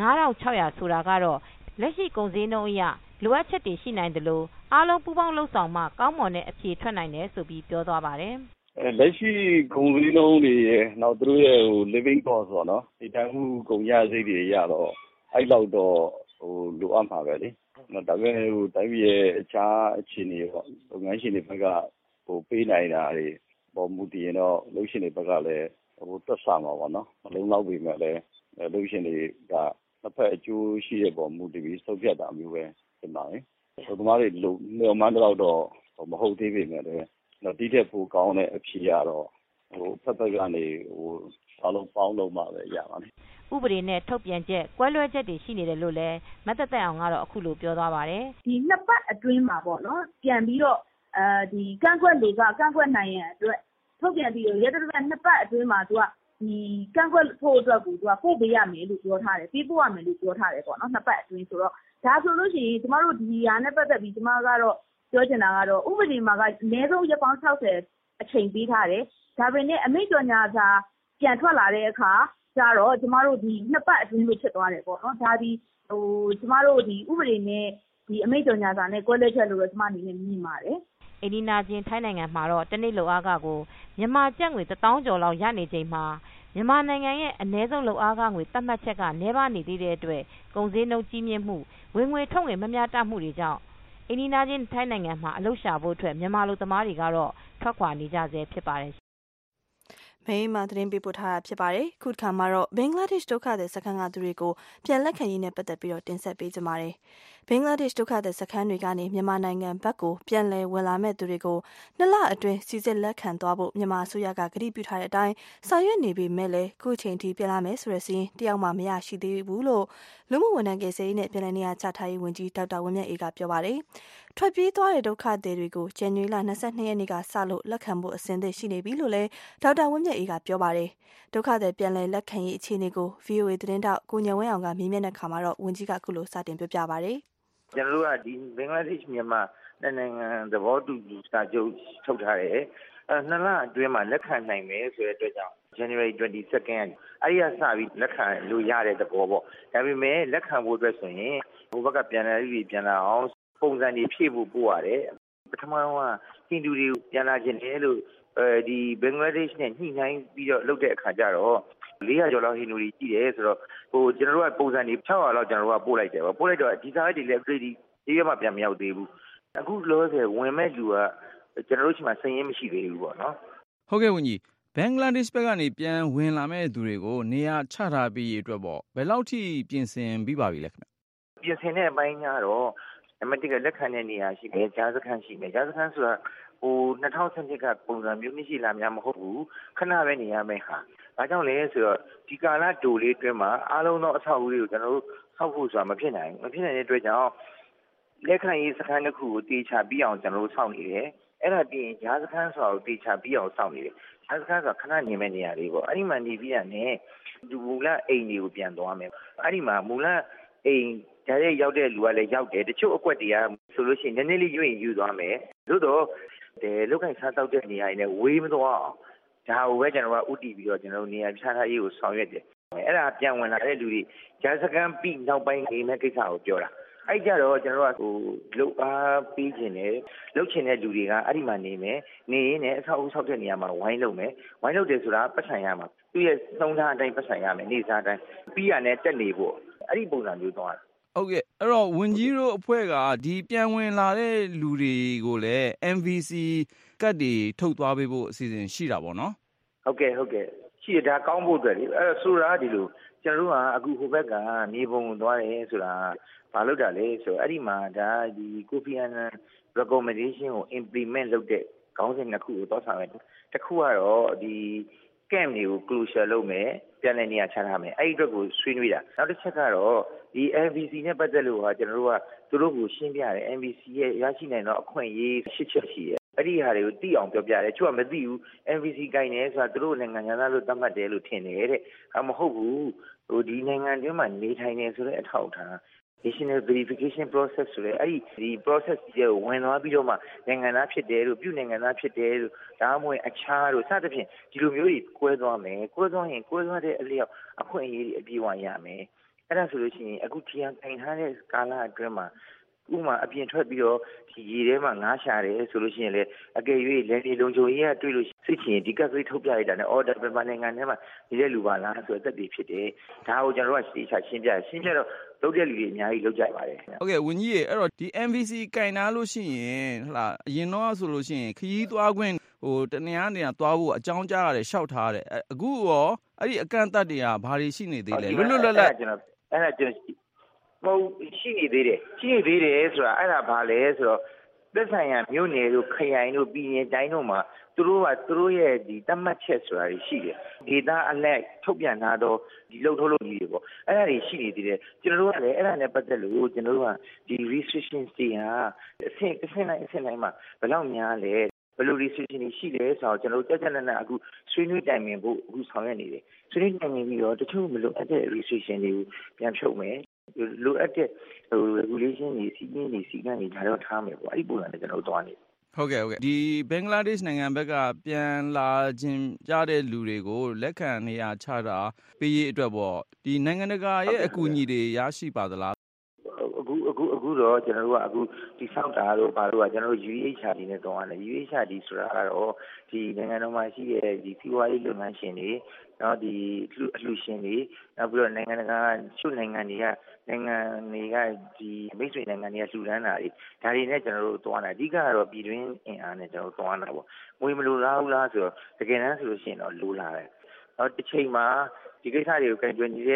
9600ဆိုတာကတော့လက်ရှိကုန်စည်နှုန်းအရလိုအပ်ချက်တွေရှိနိုင်တယ်လို့အားလုံးပူးပေါင်းလှုပ်ဆောင်မှကောင်းမွန်တဲ့အဖြေထွက်နိုင်တယ်ဆိုပြီးပြောသွားပါတယ်လက်ရှိကုန်စည်နှုန်းတွေရဲ့နောက်သူတို့ရဲ့living cost ပေါ့နော်ဒီတိုင်းမှုကုန်ရစိတ်တွေရတော့အဲ့လောက်တော့လိုအပ်မှာပဲလေဒါပေမဲ့တိုင်းပြည်ရဲ့အခြားအခြေအနေပေါ့လုပ်ငန်းရှင်တွေဘက်ကပေးနိုင်တာတွေပေါ်မူတည်ရင်တော့လုပ်ရှင်တွေဘက်ကလည်းသက်သာမှာပေါ့နော်မလုံလောက်ပေမဲ့လည်းလုပ်ရှင်တွေကနှစ်ဖက်အကျိုးရှိတဲ့ပေါ်မူတည်ပြီးဆုံးဖြတ်တာမျိုးပဲဖြစ်ပါမယ်။သမားတွေမျှော်မှန်းတော့မဟုတ်သေးပေမဲ့လည်းဒီထက်ပိုကောင်းတဲ့အဖြေရတော့ဖက်ကနေအားလုံးပေါင်းလို့မှပဲရပါမယ်။ဥပဒေနဲ့ထုတ်ပြန်ချက်ကွဲလွဲချက်တွေရှိနေတယ်လို့လည်းမတ်သက်အောင်ကတော့အခုလိုပြောသွားပါတယ်။ဒီနှစ်ပတ်အတွင်းမှာပေါ့နော်ပြန်ပြီးတော့ဒီကန့်ကွက်တွေကကန့်ကွက်နိုင်ရန်အတွက်ထုတ်ပြန်ပြီးရတဲ့ဘက်နှစ်ပတ်အတွင်းမှာသူကဒီကန့်ကွက်ဖို့အတွက်ကိုသူကပို့ပေးရမယ်လို့ပြောထားတယ်ပေးပို့ရမယ်လို့ပြောထားတယ်ပေါ့နော်နှစ်ပတ်အတွင်းဆိုတော့ဒါဆိုလို့ရှိရင်ကျမတို့ဒီဟာနဲ့ပတ်သက်ပြီးကျမကတော့ပြောချင်တာကတော့ဥပဒေမှာကအနည်းဆုံးရက်ပေါင်း60အချိန်ပေးထားတယ်ဒါပေမဲ့အမိန့်ကြော်ညာစာပြန်ထွက်လာတဲ့အခါကျတော့ကျမတို့ဒီနှစ်ပတ်အတွင်းလို့ဖြစ်သွားတယ်ပေါ့နော်ဒါဒီကျမတို့ဒီဥပဒေနဲ့ဒီအမိန့်ကြော်ညာစာနဲ့ကွဲလွဲချက်လို့တော့ကျမအနေနဲ့မြင်ပါတယ်အိန္ဒိနာချင်းထိုင်းနိုင်ငံမှာတော့တနေ့လုပ်အားခကိုမြန်မာကျပ်ငွေ1000ကျော်လောက်ရနေချိန်မှာမြန်မာနိုင်ငံရဲ့အနည်းဆုံးလုပ်အားခငွေသတ်မှတ်ချက်ကနည်းပါးနေသေးတဲ့အတွက်ကုန်စည်နှုန်းကြီးမြင့်မှုဝင်ငွေထုတ်ငွေမမျှတမှုတွေကြောင့်အိန္ဒိနာချင်းထိုင်းနိုင်ငံမှာအလုပ်ရှာဖို့အတွက်မြန်မာလူသမားတွေကတော့ထွက်ခွာနေကြဆဲဖြစ်ပါတယ်မိန်းမသတင်းပေးပို့ထားတာဖြစ်ပါတယ်ခုတစ်ခါမှာတော့ဘင်္ဂလားဒေ့ရှ်ဒုက္ခသည်စခန်းကသူတွေကိုပြန်လက်ခံရေးနဲ့ပတ်သက်ပြီးတော့တင်ဆက်ပေးကြပါမယ်ဘင်္ဂလားဒေ့ရှ်ဒုက္ခသည်စခန်းတွေကနေမြန်မာနိုင်ငံဘက်ကိုပြန်လည်ဝင်လာမဲ့သူတွေကို2လအတွင်းစီစစ်လက်ခံသွားဖို့မြန်မာအစိုးရကကတိပြုထားတဲ့အတိုင်းဆောင်ရွက်နေပေမဲ့လည်းခုချိန်ထိပြန်လာမယ်ဆိုတဲ့စီးတယောက်မှမရရှိသေးဘူးလို့လူမှုဝန်ထမ်းကယ်ဆယ်ရေးနဲ့ပြည်내နေရာချထားရေးဝန်ကြီးဒေါက်တာဝင်းမြတ်အေးကပြောပါတယ်ထွက်ပြေးသွားတဲ့ဒုက္ခသည်တွေကိုဇန်နဝါရီလ22ရက်နေ့ကစလို့လက်ခံဖို့အစဉ်သင့်ရှိနေပြီလို့လည်းဒေါက်တာဝင်းမြတ်အေးကပြောပါတယ်ဒုက္ခသည်ပြန်လည်လက်ခံရေးအခြေအနေကို VOA သတင်းတောက်ကိုညဝင်းအောင်ကမြင်မြင်တဲ့ခါမှာတော့ဝန်ကြီးကခုလိုစတင်ပြောပြပါတယ်ကျွန်တော်တို့ကဒီဘင်္ဂလားဒေ့ရှ်မြန်မာနိုင်ငံသဘောတူစာချုပ်ထုတ်ထားတယ်2လအတွင်းမှာလက်ခံနိုင်မယ်ဆိုတဲ့အတွက်ကြောင့် January 22nd အဲ့ဒီကစပြီးလက်ခံလို့ရတဲ့သဘောပေါ့ဒါပေမဲ့လက်ခံဖို့အတွက်ဆိုရင်ဟိုဘက်ကပြန်လာပြီးပြန်လာအောင်ပုံစံတွေဖြည့်ဖို့ပို့ရတယ်ပထမတော့ဟိန္ဒူတွေပြန်လာခြင်းတယ်လို့ဒီဘင်္ဂလားဒေ့ရှ်နဲ့ညှိနှိုင်းပြီးတော့လုပ်တဲ့အခါကျတော့400ကျော်လောက်ဟိန္ဒူတွေကြီးတယ်ဆိုတော့ကျွန်တော်တို့ကပုံစံတွေ600လောက်ကျွန်တော်တို့ကပို့လိုက်တယ်ပေါ့ပို့လိုက်တော့ဒီစာတွေလည်း ready ဒီကမှပြန်မရောက်သေးဘူးအခုလောဆယ်ဝင်မဲ့လူကကျွန်တော်တို့ရှိမှစည်ရင်းမရှိသေးဘူးပေါ့နော်ဟုတ်ကဲ့ဝန်ကြီးဘင်္ဂလားဒေ့ရှ်ဘက်ကနေပြန်ဝင်လာမဲ့သူတွေကိုနေရာချထားပြီးအတွက်ပေါ့ဘယ်လောက်ထိပြင်ဆင်ပြီးပါပြီလဲခင်ဗျပြင်ဆင်တဲ့အပိုင်းကတော့နံပါတ်1ကလက်ခံတဲ့နေရာရှိမယ်ကြားစခန်းရှိမယ်ကြားစခန်းဆိုတာ2012ကပုံစံမျိုးမရှိလားများမဟုတ်ဘူးခဏပဲနေရမယ်ဟာဒါကြောင့်လဲဆိုတော့ဒီကာလတိုလေးအတွင်းမှာအားလုံးသောအဆောက်အဦတွေကိုကျွန်တော်တို့ဆောက်ဖို့ဆိုတာမဖြစ်နိုင်တဲ့အတွက်ကြောင့်လက်ခံရေးစခန်းတစ်ခုကိုတေချာပြီးအောင်ကျွန်တော်တို့ဆောက်နေတယ်အဲ့ဒါပြီးရင်ဂျားစခန်းဆိုတာကိုတေချာပြီးအောင်ဆောက်နေတယ်ဂျားစခန်းဆိုတာခဏနေမဲ့နေရာလေးပေါ့အဲ့ဒီမှာနေပြီးရတယ်ဒီမူလအိမ်တွေကိုပြန်သွားမယ်အဲ့ဒီမှာမူလအိမ်ဒါရဲ့ရောက်တဲ့လူကလည်းရောက်တယ်တချို့အကွက်တွေကဆိုလို့ရှိရင်နည်းနည်းလေးရွေ့ရင်ယူသွားမယ်သို့တော့လောက်ကင်စားတောက်တဲ့နေရာတွေနဲ့ဝေးမသွားအောင်ဒါကိုပဲကျွန်တော်ကဥတီပြီးတော့ကျွန်တော်နေရာချထားရေးကိုဆောင်ရွက်တယ်အဲ့ဒါပြန်ဝင်လာတဲ့လူတွေဂျားစခန်းပြီးနောက်ပိုင်းနေမဲ့ကိစ္စကိုပြောတာအဲ့ကြတော့ကျွန်တော်ကလုတ်အားပေးခြင်းနဲ့လုတ်ချင်တဲ့လူတွေကအဲ့ဒီမှာနေမယ်နေရင်းနဲ့အဆောက်အဦဆောက်တဲ့နေရာမှာဝိုင်းလုပ်မယ်ဝိုင်းလုပ်တယ်ဆိုတာပတ်ဆိုင်ရမှာသူ့ရဲ့သုံးထားအတိုင်းပတ်ဆိုင်ရမယ်နေစားတိုင်းပြီးရနဲ့တက်နေဖို့အဲ့ဒီပုံစံမျိုးသွားတာဟုတ်ကဲ့အဲ့တော့ဝန်ကြီးတို့အဖွဲ့ကဒီပြန်ဝင်လာတဲ့လူတွေကိုလည်း MVC ကတ်တွေထုတ်သွားပေးဖို့အစီအစဉ်ရှိတာပေါ့နော်ဟုတ်ကဲ့ရှိဒါကောင်းဖို့အတွက်လေအဲ့ဆိုတာဒီလိုကျွန်တော်တို့ကအခုဟိုဘက်ကမြေပုံကိုသွားတယ်ဆိုတာဘာလို့တာလဲဆိုအဲ့ဒီမှာဒါဒီ Kofi Annan recommendation ကို implement လုပ်တဲ့ခေါင်းစဉ်တစ်ခုကိုသွားဆောင်ရတယ်တစ်ခုကတော့ဒီ camp တွေကို closure လုပ်မယ်ပြန်လည်နေရာချထားမယ်အဲ့ဒီအတွက်ကိုဆွေးနွေးတာနောက်တစ်ချက်ကတော့ဒီ MVC နဲ့ပတ်သက်လို့ဟာကျွန်တော်တို့ကသူတို့ကိုရှင်းပြတယ် MVC ရဲ့ရရှိနိုင်တော့အခွင့်အရေး၈ချက်ရှိတယ်အဲ့ဒီဟာတွေကိုသိအောင်ပြောပြတယ်သူကမသိဘူး MVC ကိုင်းနေဆိုတာသူတို့နိုင်ငံသားလို့သတ်မှတ်တယ်လို့ထင်တယ်တဲ့မဟုတ်ဘူးဟိုဒီနိုင်ငံတွင်းမှာနေထိုင်နေဆိုတဲ့အထောက်အထား national verification process ဆိုတဲ့အဲ့ဒီ process ကိုဝင်သွားပြီးတော့မှနိုင်ငံသားဖြစ်တယ်လို့ပြုနိုင်ငံသားဖြစ်တယ်လို့ဒါမှမဟုတ်အခြားလို့စသဖြင့်ဒီလိုမျိုးကြီးကွဲသွားမယ်ကွဲသွားတဲ့အလျောက်အခွင့်အရေးတွေအပြည့်အဝရမယ်အဲ့ဒါဆိုလို့ရှိရင်အခုထီးထိုင်ထားတဲ့ကာလအတွင်းမှာဥမာအပြင်ထွက်ပြီးတော့ဒီရေထဲမှာငါးရှာတယ်ဆိုလို့ရှိရင်လေအကယ်၍လယ်နေလုံခြုံရေးကတွေ့လို့စိတ်ချင်ဒီကတ်ကလေးထုတ်ပြလိုက်တာနဲ့ order ပမာနိုင်ငံထဲမှာနေတဲ့လူပါလားဆိုတော့တက်တည်ဖြစ်တယ်ဒါကိုကျွန်တော်တို့ကရှင်းပြတော့လုပ်တဲ့လူတွေအများကြီးလုပ်ကြပါတယ်ဟုတ်ကဲ့ဝန်ကြီးရေအဲ့တော့ဒီ MVC ကင်ထားလို့ရှိရင်ဟလာအရင်တော့ဆိုလို့ရှိရင်ခရီးသွားခွင့်ဟိုတနေရာသွားဖို့အကြောင်းကြားရတယ်ရှောက်ထားရတယ်အခုရောအဲ့ဒီအကန့်အသတ်တွေကဘာတွေရှိနေသေးလဲလွတ်လပ်ကျွန်တော်မဟုတ်ရှိနေသေးတယ်ဆိုတာအဲ့ဒါဘာလဲဆိုတော့သက်ဆိုင်ရာမြို့နယ်တို့ခရိုင်တို့ပြည်နယ်တိုင်းတို့မှာသူတို့ရဲ့ဒီတတ်မှတ်ချက်ဆိုတာရှိတယ်ဒေသအလိုက်ထုတ်ပြန်ထားတော့ဒီလှုပ်ထုတ်လို့ကြီးတွေပေါ့အဲ့ဒါတွေရှိနေသေးတယ်ကျွန်တော်တို့ကလည်းအဲ့ဒါနဲ့ပတ်သက်လို့ကျွန်တော်တို့ကဒီ restrictions တွေဟာအဆင့်တိုင်းမှာဘယ်လောက်များလဲဘယ်လို restriction တွေရှိလဲဆိုတော့ကျွန်တော်တို့ကြက်နက်အခုဆွေးနွေးတိုင်ပင်ဖို့အခုဆောင်ရွက်နေတယ်ဆွေးနွေးတိုင်ပင်ပြီးတော့တချို့မလိုအပ်တဲ့ restriction တွေကိုပြန်ဖြုတ်မယ်လိုအပ်တဲ့regulation တွေစီးကင်းတွေဒါတော့ထားမယ်ပေါ့အဲ့ဒီပုံစံနဲ့ကျွန်တော်တို့သွားနေဟုတ်ကဲ့ဒီဘင်္ဂလားဒေ့ရှ်နိုင်ငံဘက်ကပြန်လာခြင်းကြတဲ့လူတွေကိုလက်ခံနေရချတာပေးရေးအတွက်ပေါ့ဒီနိုင်ငံတကာရဲ့အကူအညီတွေရရှိပါသလားအခုတော့ကျွန်တော်တို့ကအခုဒီဆောက်တာတို့ဘာလို့ကကျွန်တော်တို့ UHRD နဲ့တောင်းရတယ် UHRD ဆိုတာကတော့ဒီနိုင်ငံတော်မှာရှိတဲ့ဒီစီးပွားရေးလုပ်ငန်းရှင်တွေနော်ဒီအလှူရှင်တွေနောက်ပြီးတော့နိုင်ငံတကာချုပ်နိုင်ငံတွေကဒီမိတ်ဆွေနိုင်ငံတွေကလှူဒန်းတာတွေဒါတွေနဲ့ကျွန်တော်တို့တောင်းတာအဓိကကတော့ပြည်တွင်းအင်အားနဲ့ကျွန်တော်တို့တောင်းတာပေါ့ငွေမလိုလားဘူးလားဆိုတော့တကယ်တမ်းဆိုလို့ရှိရင်တော့လိုလာတယ်နောက်တစ်ချိန်မှာဒီကိစ္စတွေကိုကန်ကြွနေတဲ့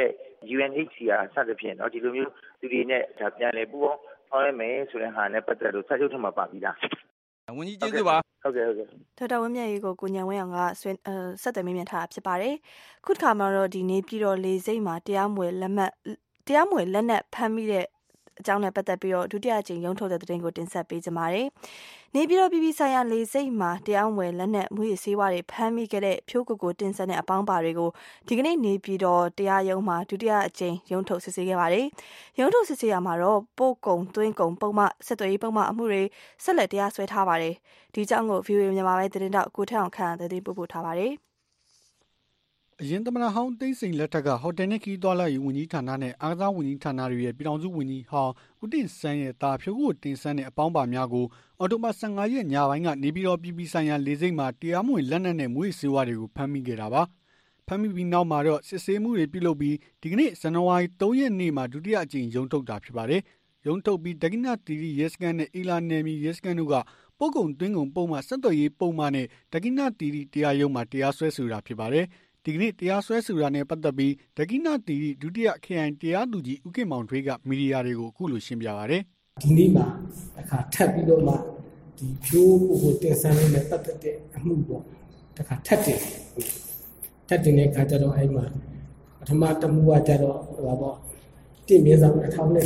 UNHCR စသဖြင့်เนาะဒီလိုမျိုးသူတွေနဲ့ဒါပြန်လဲပူအောင်ဆောင်ရမယ်ဆိုတဲ့ဟာနဲ့ပတ်သက်လို့စာချုပ်ထဲမှာပါပြီးသားဝန်ကြီးကျေးဇူးပါဟုတ်ကဲ့ဒေါက်တာဝင်းမြတ်ရေးကိုကိုညံဝင်းအောင်ကဆက်သွယ်မေးမြန်းထားတာဖြစ်ပါတယ်ခုတစ်ခါမှာတော့ဒီနေပြည်တော်လေဆိပ်မှာတရားမွေလက်နက်ဖမ်းမိတဲ့အကြောင်းနဲ့ပတ်သက်ပြီးတော့ဒုတိယအကြိမ်ရုံးထုတ်တဲ့သတင်းကိုတင်ဆက်ပေးကြပါမယ်နေပြည်တော်ပြည်ပဆိုင်ရာလေဆိပ်မှာတရားမွေလက်နက်မူရည်ဆေးဝါးတွေဖမ်းမိခဲ့တဲ့ဖြိုးကိုတင်ဆက်တဲ့အပေါင်းပါတွေကိုဒီကနေ့နေပြည်တော်တရားရုံးမှာဒုတိယအကြိမ်ရုံးထုတ်စစ်ဆေးခဲ့ပါတယ်ရုံးထုတ်စစ်ဆေးရမှာတော့ပို့ကုန်သွင်းကုန်ပုံမှဆက်သွယ်ရေးပုံမှအမှုတွေဆက်လက်တရားစွဲထားပါတယ်ဒီကြောင့်ကို VOA မြန်မာပိုင်းသတင်းတောက်ကိုထက်အောင်ခန့်သတင်းပို့ထားပါတယ်အရင်သမ္မတဟောင်းသိန်းစိန်လက်ထက်ကဟိုတယ်နဲ့ခီးသွားလာရေးဝန်ကြီးဌာနနဲ့အားကစားဝန်ကြီးဌာနတွေရဲ့ပြည်ထောင်စုဝန်ကြီးဟောင်းဦးတင်ဆန်းရဲ့တာဖြိုးကိုတင်ဆန်းတဲ့အပေါင်းပါများကိုအော်တိုဘာ15ရက်ညပိုင်းကနေပြည်တော်ပြည်ပဆိုင်ရာလေဆိပ်မှာတရားမဝင်လက်နက်နဲ့မွေးစေဝါတွေကိုဖမ်းမိခဲ့တာပါဖမ်းမိပြီးနောက်မှာတော့စစ်ဆေးမှုတွေပြုလုပ်ပြီးဒီကနေ့ဇန်နဝါရီ3ရက်နေ့မှာဒုတိယအကြိမ်ရုံးထုတ်တာဖြစ်ပါတယ်ရုံးထုတ်ပြီးဒဂိနတီရီရဲစခန်းနဲ့အီလာနယ်မီရဲစခန်းတို့ကပို့ကုန်သွင်းကုန်ပုံမှဆက်သွယ်ရေးပုံမှနဲ့ဒဂိနတီရီတရားရုံးမှာတရားစွဲဆိုတာဖြစ်ပါတယ်ဒီကနေ့တရားစွဲဆိုတာနဲ့ပတ်သက်ပြီးဒဂိနတီရီဒုတိယခရိုင်တရားသူကြီးဦးခင်မောင်ထွေးကမီဒီယာတွေကိုအခုလိုရှင်းပြပါတယ်ဒီနေ့မှာအခါထပ်ပြီးတော့မှဒီဖြိုးကိုတင်ဆန်းလေးနဲ့ပတ်သက်တဲ့အမှုပေါ့တခါထပ်တင်တဲ့ခါကျတော့အဲ့မှာပထမတစ်မှုကကျတော့ဟိုပါပေါ့တင်မြင့်ဆောင်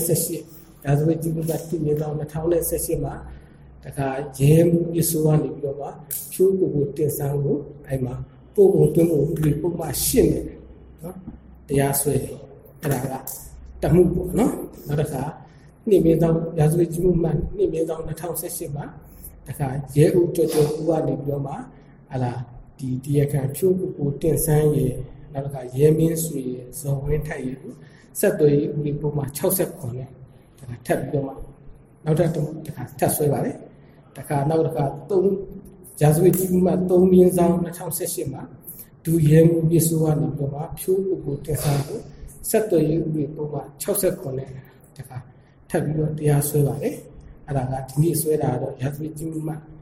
2018ဒါဆိုရင်ဒီကတင်မြင့်ဆောင်2018မှာတခါရဲမှုပြဆိုးကနေပြီးတော့မှဖြိုးကိုတင်ဆန်းကိုအဲ့မှာပို့ကုန်သွင်းကုန်ဒီပုံမှရှင်းနေတယ်နော်တရားစွဲတယ်အဲ့ဒါကတမှုပေါ့နော်နောက်တစ်ခါနေ့မင်းဆောင်ရာဇဝတ်ကြီးမှုမှနေ့မင်းဆောင်2018မှာတခါရဲဦးကျော်ကျော်ဦးကနေပြီးတော့မှဟာလာဒီတရားခံဖြိုးကိုတင်ဆန်းရေနောက်တစ်ခါရဲမင်းဆွေဇော်ဝင်းထိုက်ရေဆက်သွယ်ရေးဥပဒေပုံမှ69နဲ့တခါထပ်ပြီးတော့မှနောက်တစ်ခါထပ်ဆွဲပါလေတခါနောက်တစ်ခါ3ရာဇဝတ်ကြီးမှ3မြင်းဆောင်2018မှာဒူရဲမှုပြဆိုးကနေပြီးတော့မှဖြိုးကိုတင်ဆန်းကိုဆက်သွယ်ရေးဥပဒေပုံမှ69နဲ့တခါထပ်ပြီးတော့တရားစွဲပါတယ်အဲ့ဒါကဒီနေ့စွဲတာတော့ရာဇဝတ်ကြီးမှ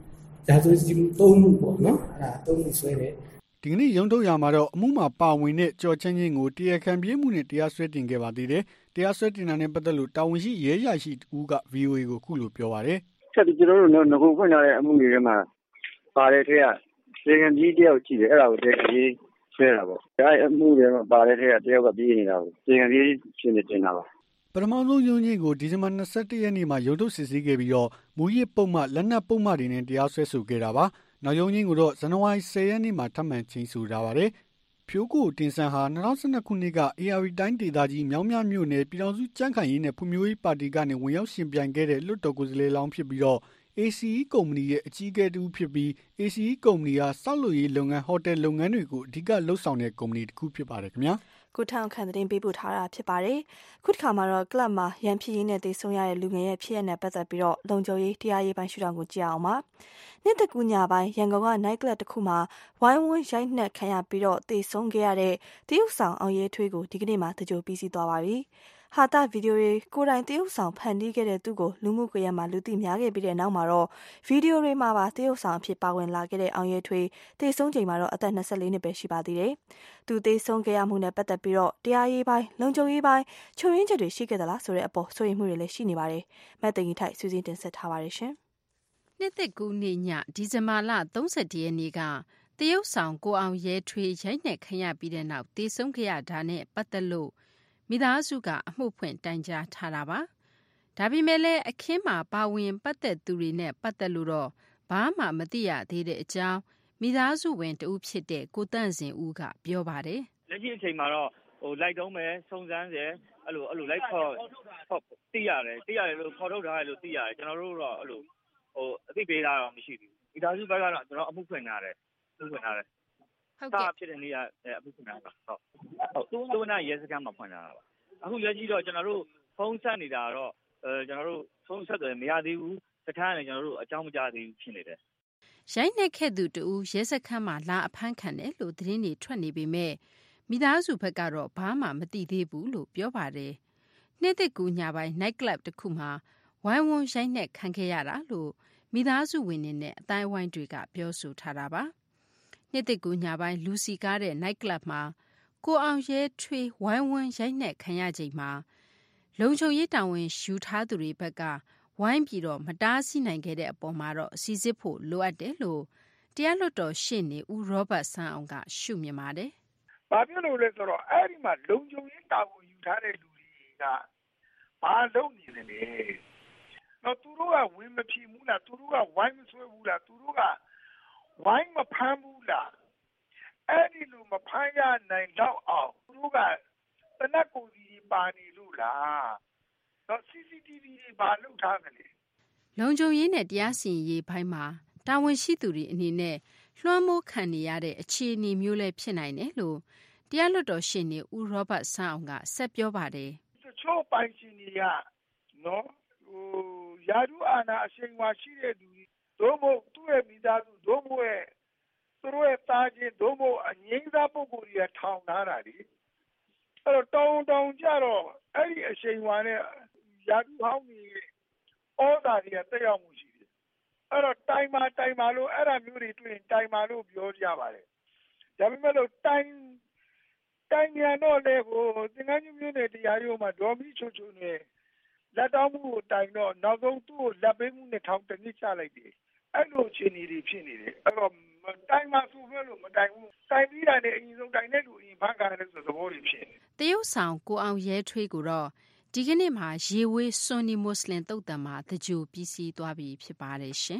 ရာဇဝတ်ကြီး3မှုပေါ့နော်အဲ့ဒါ3မှုဆွဲတယ်ဒီကနေ့ရုံးထုတ်ရမှာတော့အမှုမှာပါဝင်တဲ့ကြော်ချင်းချင်းကိုတရားခံပြေးမှုနဲ့တရားစွဲတင်ခဲ့ပါသေးတယ်တရားစွဲတင်တာနဲ့ပတ်သက်လို့တာဝန်ရှိရဲရရှိဦးက VOA ကိုခုလိုပြောပါတယ်ဆက်ပြီးကျွန်တော်တို့ငခုဖွင့်ထားတဲ့အမှုတွေထဲမှာပါတဲ့ထက်ကတရားခံပြေးတယောက်ရှိတယ်အဲ့ဒါကိုတရားခံပြေးဆွဲတာပေါ့ဒါအမှုတွေမှာပါတဲ့ထက်ကတယောက်ကပြေးနေတာကိုတရားခံပြေးရှင်းနေတင်တာပါပထမဆုံးရုံးချင်းကိုဒီဇင်ဘာ21ရက်နေ့မှာရုံးထုတ်စစ်ဆေးခဲ့ပြီးတော့မူရစ်ပုံမှလက်နက်ပုံမှတွေနဲ့တရားစွဲဆိုခဲ့တာပါနောက်ရုံးချင်းကိုတော့ဇန်နဝါရီ10ရက်နေ့မှာထပ်မံချိန်ဆထားပါတယ်ဖြိုးကိုတင်ဆန်းဟာ2012ခုနှစ်က AR တိုင်းဒေသကြီးမြောင်းမြမြို့နယ်ပြည်ထောင်စုကြံ့ခိုင်ရေးနဲ့ဖွံ့ဖြိုးရေးပါတီကနေဝင်ရောက်ရှင်ပြိုင်ခဲ့တဲ့လွှတ်တော်ကိုယ်စားလှယ်လောင်းဖြစ်ပြီးတော့ ACE ကုမ္ပဏီရဲ့အကြီးအကဲတူဖြစ်ပြီး ACE ကုမ္ပဏီဟာစောက်လုပ်ရေးလုပ်ငန်းဟိုတယ်လုပ်ငန်းတွေကိုအဓိကလှုပ်ဆောင်တဲ့ကုမ္ပဏီတစ်ခုဖြစ်ပါတယ်ခင်ဗျာကိုထောင်ခန့်သတင်းပေးပို့ထားတာဖြစ်ပါတယ်ခုတစ်ခါမှာတော့ကလပ်မှာရန်ဖြစ်ရင်းနဲ့တည်ဆုံရတဲ့လူငယ်ရဲ့ဖြစ်ရတဲ့ပတ်သက်ပြီးတော့လုံခြုံရေးတရားရေးပိုင်းရှုထောင့်ကိုကြည့်အောင်ပါနေ့တကူညပိုင်းရန်ကုန်က night club တစ်ခုမှာဝိုင်းဝန်းရိုက်နှက်ခံရပြီးတော့တည်ဆုံခဲ့ရတဲ့တရုတ်ဆောင်အောင်ရဲထွေးကိုဒီကနေ့မှတကြိုပြီးစီးသွားပါပြီဟာတာဗီဒီယိုတွေကိုယ်တိုင်တရုတ်ဆောင်ဖန်တီးခဲ့တဲ့သူကိုလူမှုကွန်ရက်မှာလူသိများခဲ့ပြီးတဲ့နောက်မှာတော့ဗီဒီယိုတွေမှာပါတရုတ်ဆောင်အဖြစ်ပါဝင်လာခဲ့တဲ့အောင်ရဲထွေးတည်ဆုံချိန်မှာတော့အသက်24နှစ်ပဲရှိပါသေးတယ်။သူတည်ဆုံခဲ့ရမှုနဲ့ပတ်သက်ပြီးတော့တရားရေးပိုင်းလုံခြုံရေးပိုင်းချုပ်ရင်းချက်တွေရှိခဲ့သလားဆိုတဲ့အပေါ်စိုးရိမ်မှုတွေလည်းရှိနေပါတယ်။မတ်တင်ကြီးထိုက်စူးစီးတင်ဆက်ထားပါတယ်ရှင်။နှစ်သက်ကူနေ့ညဒီဇင်ဘာလ30ရက်နေ့ကတရုတ်ဆောင်ကိုအောင်ရဲထွေးရိုက်နှက်ခံရပြီးတဲ့နောက်တည်ဆုံခဲ့ရတာနဲ့ပတ်သက်လို့မိသားစုကအမှုဖွင့်တိုင်ကြားထားတာပါ။ဒါပေမဲ့လည်းအခင်းမှာပါဝင်ပတ်သက်သူတွေနဲ့ပတ်သက်လို့တော့ဘာမှမသိရသေးတဲ့အကြောင်းမိသားစုဝင်တဦးဖြစ်တဲ့ကိုတန့်စင်ဦးကပြောပါတယ်။လက်ရှိအချိန်မှာတော့လိုက်တုံးမယ်စုံစမ်းတယ်အဲ့လိုလိုက်ခေါ်သိရတယ်လို့ခေါ်ထုတ်ထားတယ်လို့သိရတယ်ကျွန်တော်တို့တော့အဲ့လိုအသိပေးတာတော့မရှိဘူး။မိသားစုဘက်ကတော့ကျွန်တော်အမှုဖွင့်ထားတယ်ဟုတ်ကဲ့ဖြစ်တဲ့နေ့ကအမှုဖွင့်ထားတာဟုတ်သူနာရဲစခန်းမှာဖွင့်ထားတာပါအခုလက်ရှိတော့ကျွန်တော်တို့ဖုန်းဆက်နေတာတော့ကျွန်တော်တို့ဖုန်းဆက်တယ်မရသေးဘူးစခန်းကနေကျွန်တော်တို့အကြောင်းမကြားသေးဘူးဖြစ်နေတယ်ရိုက်နှက်ခဲ့သူတူရဲစခန်းမှာလာအဖမ်းခံတယ်လို့သတင်းတွေထွက်နေပေမဲ့မိသားစုဘက်ကတော့ဘာမှမသိသေးဘူးလို့ပြောပါတယ်နေ့တစ်ကူညပိုင်း night club တစ်ခုမှာဝိုင်းဝန်းရိုက်နှက်ခံခဲ့ရတာလို့မိသားစုဝင်တွေနဲ့အတိုင်းဝိုင်းတွေကပြောဆိုထားတာပါနေ့တစ်ကူညပိုင်းလူစီကားတဲ့ night club မှာကိုအောင်ရဲထွေးဝိုင်းဝန်းရိုက်နှက်ခံရချိန်မှာလုံခြုံရေးတာဝန်ယူထားသူတွေဘက်ကဝိုင်းပြီးတော့မတားဆီးနိုင်ခဲ့တဲ့အပေါ်မှာတော့စီစစ်ဖို့လိုအပ်တယ်လို့တရားလွှတ်တော်ရှေ့နေဦးရောဘတ်ဆန်းအောင်ကရှုမြင်ပါတယ်။ဘာဖြစ်လို့လဲဆိုတော့အဲ့ဒီမှာလုံခြုံရေးတာဝန်ယူထားတဲ့လူတွေကဘာလုပ်နေတယ်လဲ။တော့သူတို့ကဝင်မဖြစ်ဘူးလားသူတို့ကဝိုင်းမဆွဲဘူးလားသူတို့ကဝိုင်းမဖမ်းဘူးလားအဲ့ဒီလိုမဖမ်းရနိုင်တော့အောင်သူတို့ကတနက်ကိုစီပါနေလို့လားတော့ CCTV တွေဘာလုပ်ထားကြလဲလုံခြုံရေးနဲ့တရားစီရင်ရေးဘိုင်းမှာတာဝန်ရှိသူတွေအနေနဲ့လွှမ်းမိုးခံနေရတဲ့အခြေအနေမျိုးလည်းဖြစ်နိုင်တယ်လို့တရားလွှတ်တော်ရှေ့နေဦးရောဘတ်ဆန်းအောင်ကဆက်ပြောပါတယ်တချို့ပိုင်ရှင်တွေကနော်ယာဒူအာနာအချိန်ဝါရှိတဲ့လူတွေတို့မို့သူ့ရဲ့မိသားစုတို့မို့ရဲ့သူတို့ရဲ့သားချင်းတို့မို့အငိမ့်သားပုဂ္ဂိုလ်တွေကထောင်ထားတာလေအဲ့တော့တောင်းကြတော့အဲ့ဒီအချိန်ဝါနဲ့ယာဒူဟောင်းကြီးဩဇာတွေကတက်ရောက်မှုရှိတယ်အဲ့တော့တိုင်မာလို့အဲ့ဒါမျိုးတွေတွေ့ရင်တိုင်မာလို့ပြောကြပါတယ်ဒါပေမဲ့လို့တိုင်မြန်တော့လေကိုသင်္ကန်းကျွန်းမြို့နယ်တရားရုံးမှာဒေါ်မီချိုနဲ့လက်တောင်းမှုကိုတိုင်တော့နောက်ဆုံးသူ့ကိုလက်ပေးမှုနဲ့ထောင်တစ်နှစ်ချလိုက်တယ်အဲ့လိုအခြေအနေတွေဖြစ်နေတယ်အဲ့တော့တိုင်မှာဆိုပြလို့မတိုင်ဘူးတိုင်ပြီးတာနဲ့အရင်ဆုံးတိုင်တဲ့လူအရင်ဖန်ကားတယ်ဆိုသဘောတွေဖြစ်နေတရုတ်ဆောင်ကိုအောင်ရဲထွေးကိုတော့ဒီကနေ့မှာရေဝေးဆွန်နီမွတ်စလင်တုတ်တံမှာတကြိုပြီးစီးသွားပြီဖြစ်ပါတယ်ရှင်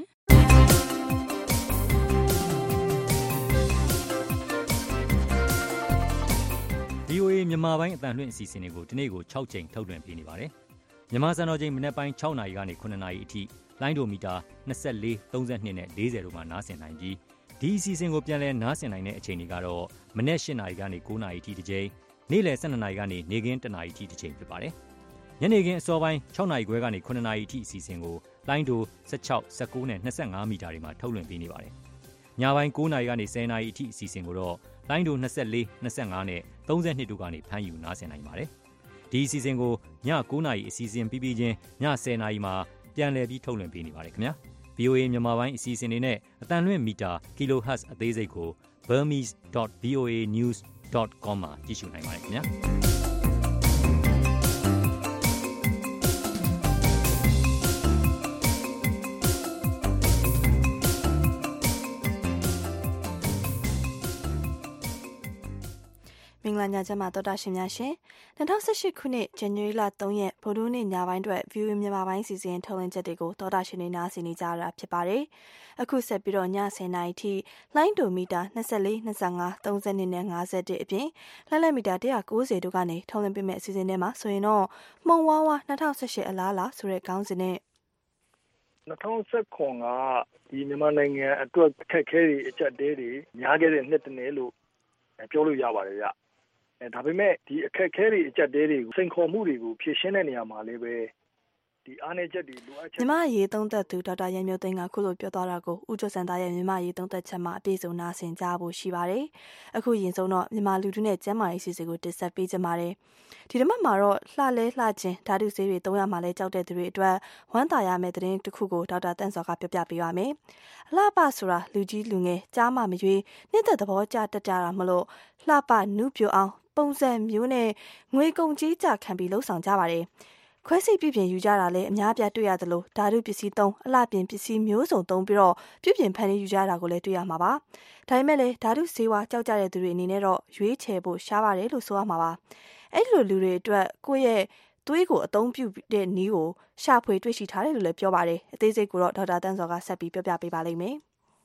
VOA မြန်မာပိုင်းအတန်လွှင့်အစီအစဉ်တွေကိုဒီနေ့ကို6ချိန်ထုတ်လွှင့်ပေးနေပါတယ်မြန်မာစံတော်ချိန်မနက်ပိုင်း6နာရီကနေ9နာရီအထိလိုင်းဒိုမီတာ24 32နဲ့40တို့မှာနားဆင်နိုင်ပြီးဒီအစီအစဉ်ကိုပြန်လည်နားဆင်နိုင်တဲ့အချိန်တွေကတော့မနက်8နာရီကနေ9နာရီအထိတစ်ချိန်နေ့လယ်12နာရီကနေနေ့ခင်း1နာရီအထိတစ်ချိန်ဖြစ်ပါတယ်ညနေခင်းအစောပိုင်း6နာရီခွဲကနေ9နာရီအထိအစီအစဉ်ကိုလိုင်းဒို16 19နဲ့25မီတာတွေမှာထုတ်လွှင့်ပေးနေပါတယ်ညပိုင်း9နာရီကနေ10နာရီအထိအစီအစဉ်ကိုတော့လိုင်းဒို24 25နဲ့32တို့ကနေဖမ်းယူနားဆင်နိုင်ပါတယ်ဒီအစီအစဉ်ကိုည9နာရီအစီအစဉ်ပြီးပြီးချင်းည10နာရီမှာပြန်လည်ပြီးထုတ်လွှင့်ပေးနေပါတယ်ခင်ဗျာ VOA မြန်မာပိုင်းအစီအစဉ်တွေနဲ့အသံလွှင့်မီတာ kilohertz အသေးစိတ်ကို burmese.voanews.com မှာကြည့်ရှုနိုင်ပါတယ်ခင်ဗျာမင်္ဂလာညချမ်းပါတော်တာရှင်များရှင်2018ခုနှစ်ဇန်နဝါရီလ3ရက်ဗုဒ္ဓနေ့ညပိုင်းအတွက် VOA မြန်မာပိုင်းစီစဉ်ထုတ်လွှင့်ချက်တွေကိုတော်တာရှင်တွေနားဆင်နေကြရတာဖြစ်ပါတယ်။အခုဆက်ပြီးတော့ည10:00နာရီထိလိုင်းဒိုမီတာ24 25 32နဲ့51အပြင်လက်လက်မီတာ190တို့ကနေထုတ်လွှင့်ပေးမယ့်အစီအစဉ်တွေမှာဆိုရင်တော့မှုံဝါးဝါ2018အလားလားဆိုတဲ့ခေါင်းစဉ်နဲ့ 2019ကဒီမြန်မာနိုင်ငံအတွက်အခက်အခဲတွေအကျပ်တဲတွေများခဲ့တဲ့နှစ်တစ်နှစ်လို့ပြောလို့ရပါတယ်ဗျဒါပေမဲ့ဒီအခက်အခဲတွေအကျပ်တဲတွေကိုစိန်ခေါ်မှုတွေကိုဖြေရှင်းတဲ့နေရာမှာလည်းပဲဒီအားနည်းချက်တွေလိုအပ်ချက်မြမရေးသုံးသက်သူဒေါက်တာရန်မျိုးသိန်းကခုလိုပြောသွားတာကိုဦးကျော်စံသားရဲ့မြမရေးသုံးသက်ချက်မှာအပြည့်စုံနားဆင်ကြဖို့ရှိပါတယ်။အခုရင်ဆုံးတော့မြမလူထုနဲ့ကျန်းမာရေးစီစီကိုတင်ဆက်ပေးကြပါမယ်။ဒီတစ်ပတ်မှာတော့လှလဲလှခြင်းဓာတုဆေးတွေသုံးရမှာလဲကြောက်တဲ့သူတွေအတွက်ဝမ်းသာရမယ့်သတင်းတစ်ခုကိုဒေါက်တာတန့်စောကပြောပြပေးပါမယ်။လှပဆိုတာလူကြီးလူငယ်ကြားမှမရွေးနှစ်သက်သဘောကျတတ်ကြတာမလို့လှပနုပြိုအောင်ပုံစံမျိုးနဲ့ငွေကုန်ကြီးကြခံပြီးလှုပ်ဆောင်ကြပါတယ်။ခွဲစိတ်ပြုပြင်ယူကြတာလည်းအများပြတွေ့ရသလိုဓာတုပစ္စည်းသုံးအလှပြင်ပစ္စည်းမျိုးစုံသုံးပြီးတော့ပြုပြင်ဖန်တီးယူကြတာကိုလည်းတွေ့ရမှာပါ။ဒါပေမဲ့လည်းဓာတုဆေးဝါးကြောက်ကြတဲ့သူတွေအနေနဲ့တော့ရွေးချယ်ဖို့ရှားပါတယ်လို့ဆိုရမှာပါ။အဲ့လိုလူတွေအတွက်ကိုယ့်ရဲ့သွေးကိုအသုံးပြုတဲ့နည်းကိုရှာဖွေတွေ့ရှိထားတယ်လို့လည်းပြောပါတယ်။အသေးစိတ်ကိုတော့ဒေါက်တာတန်းစောကဆက်ပြီးပြောပြပေးပါလိမ့်မယ်။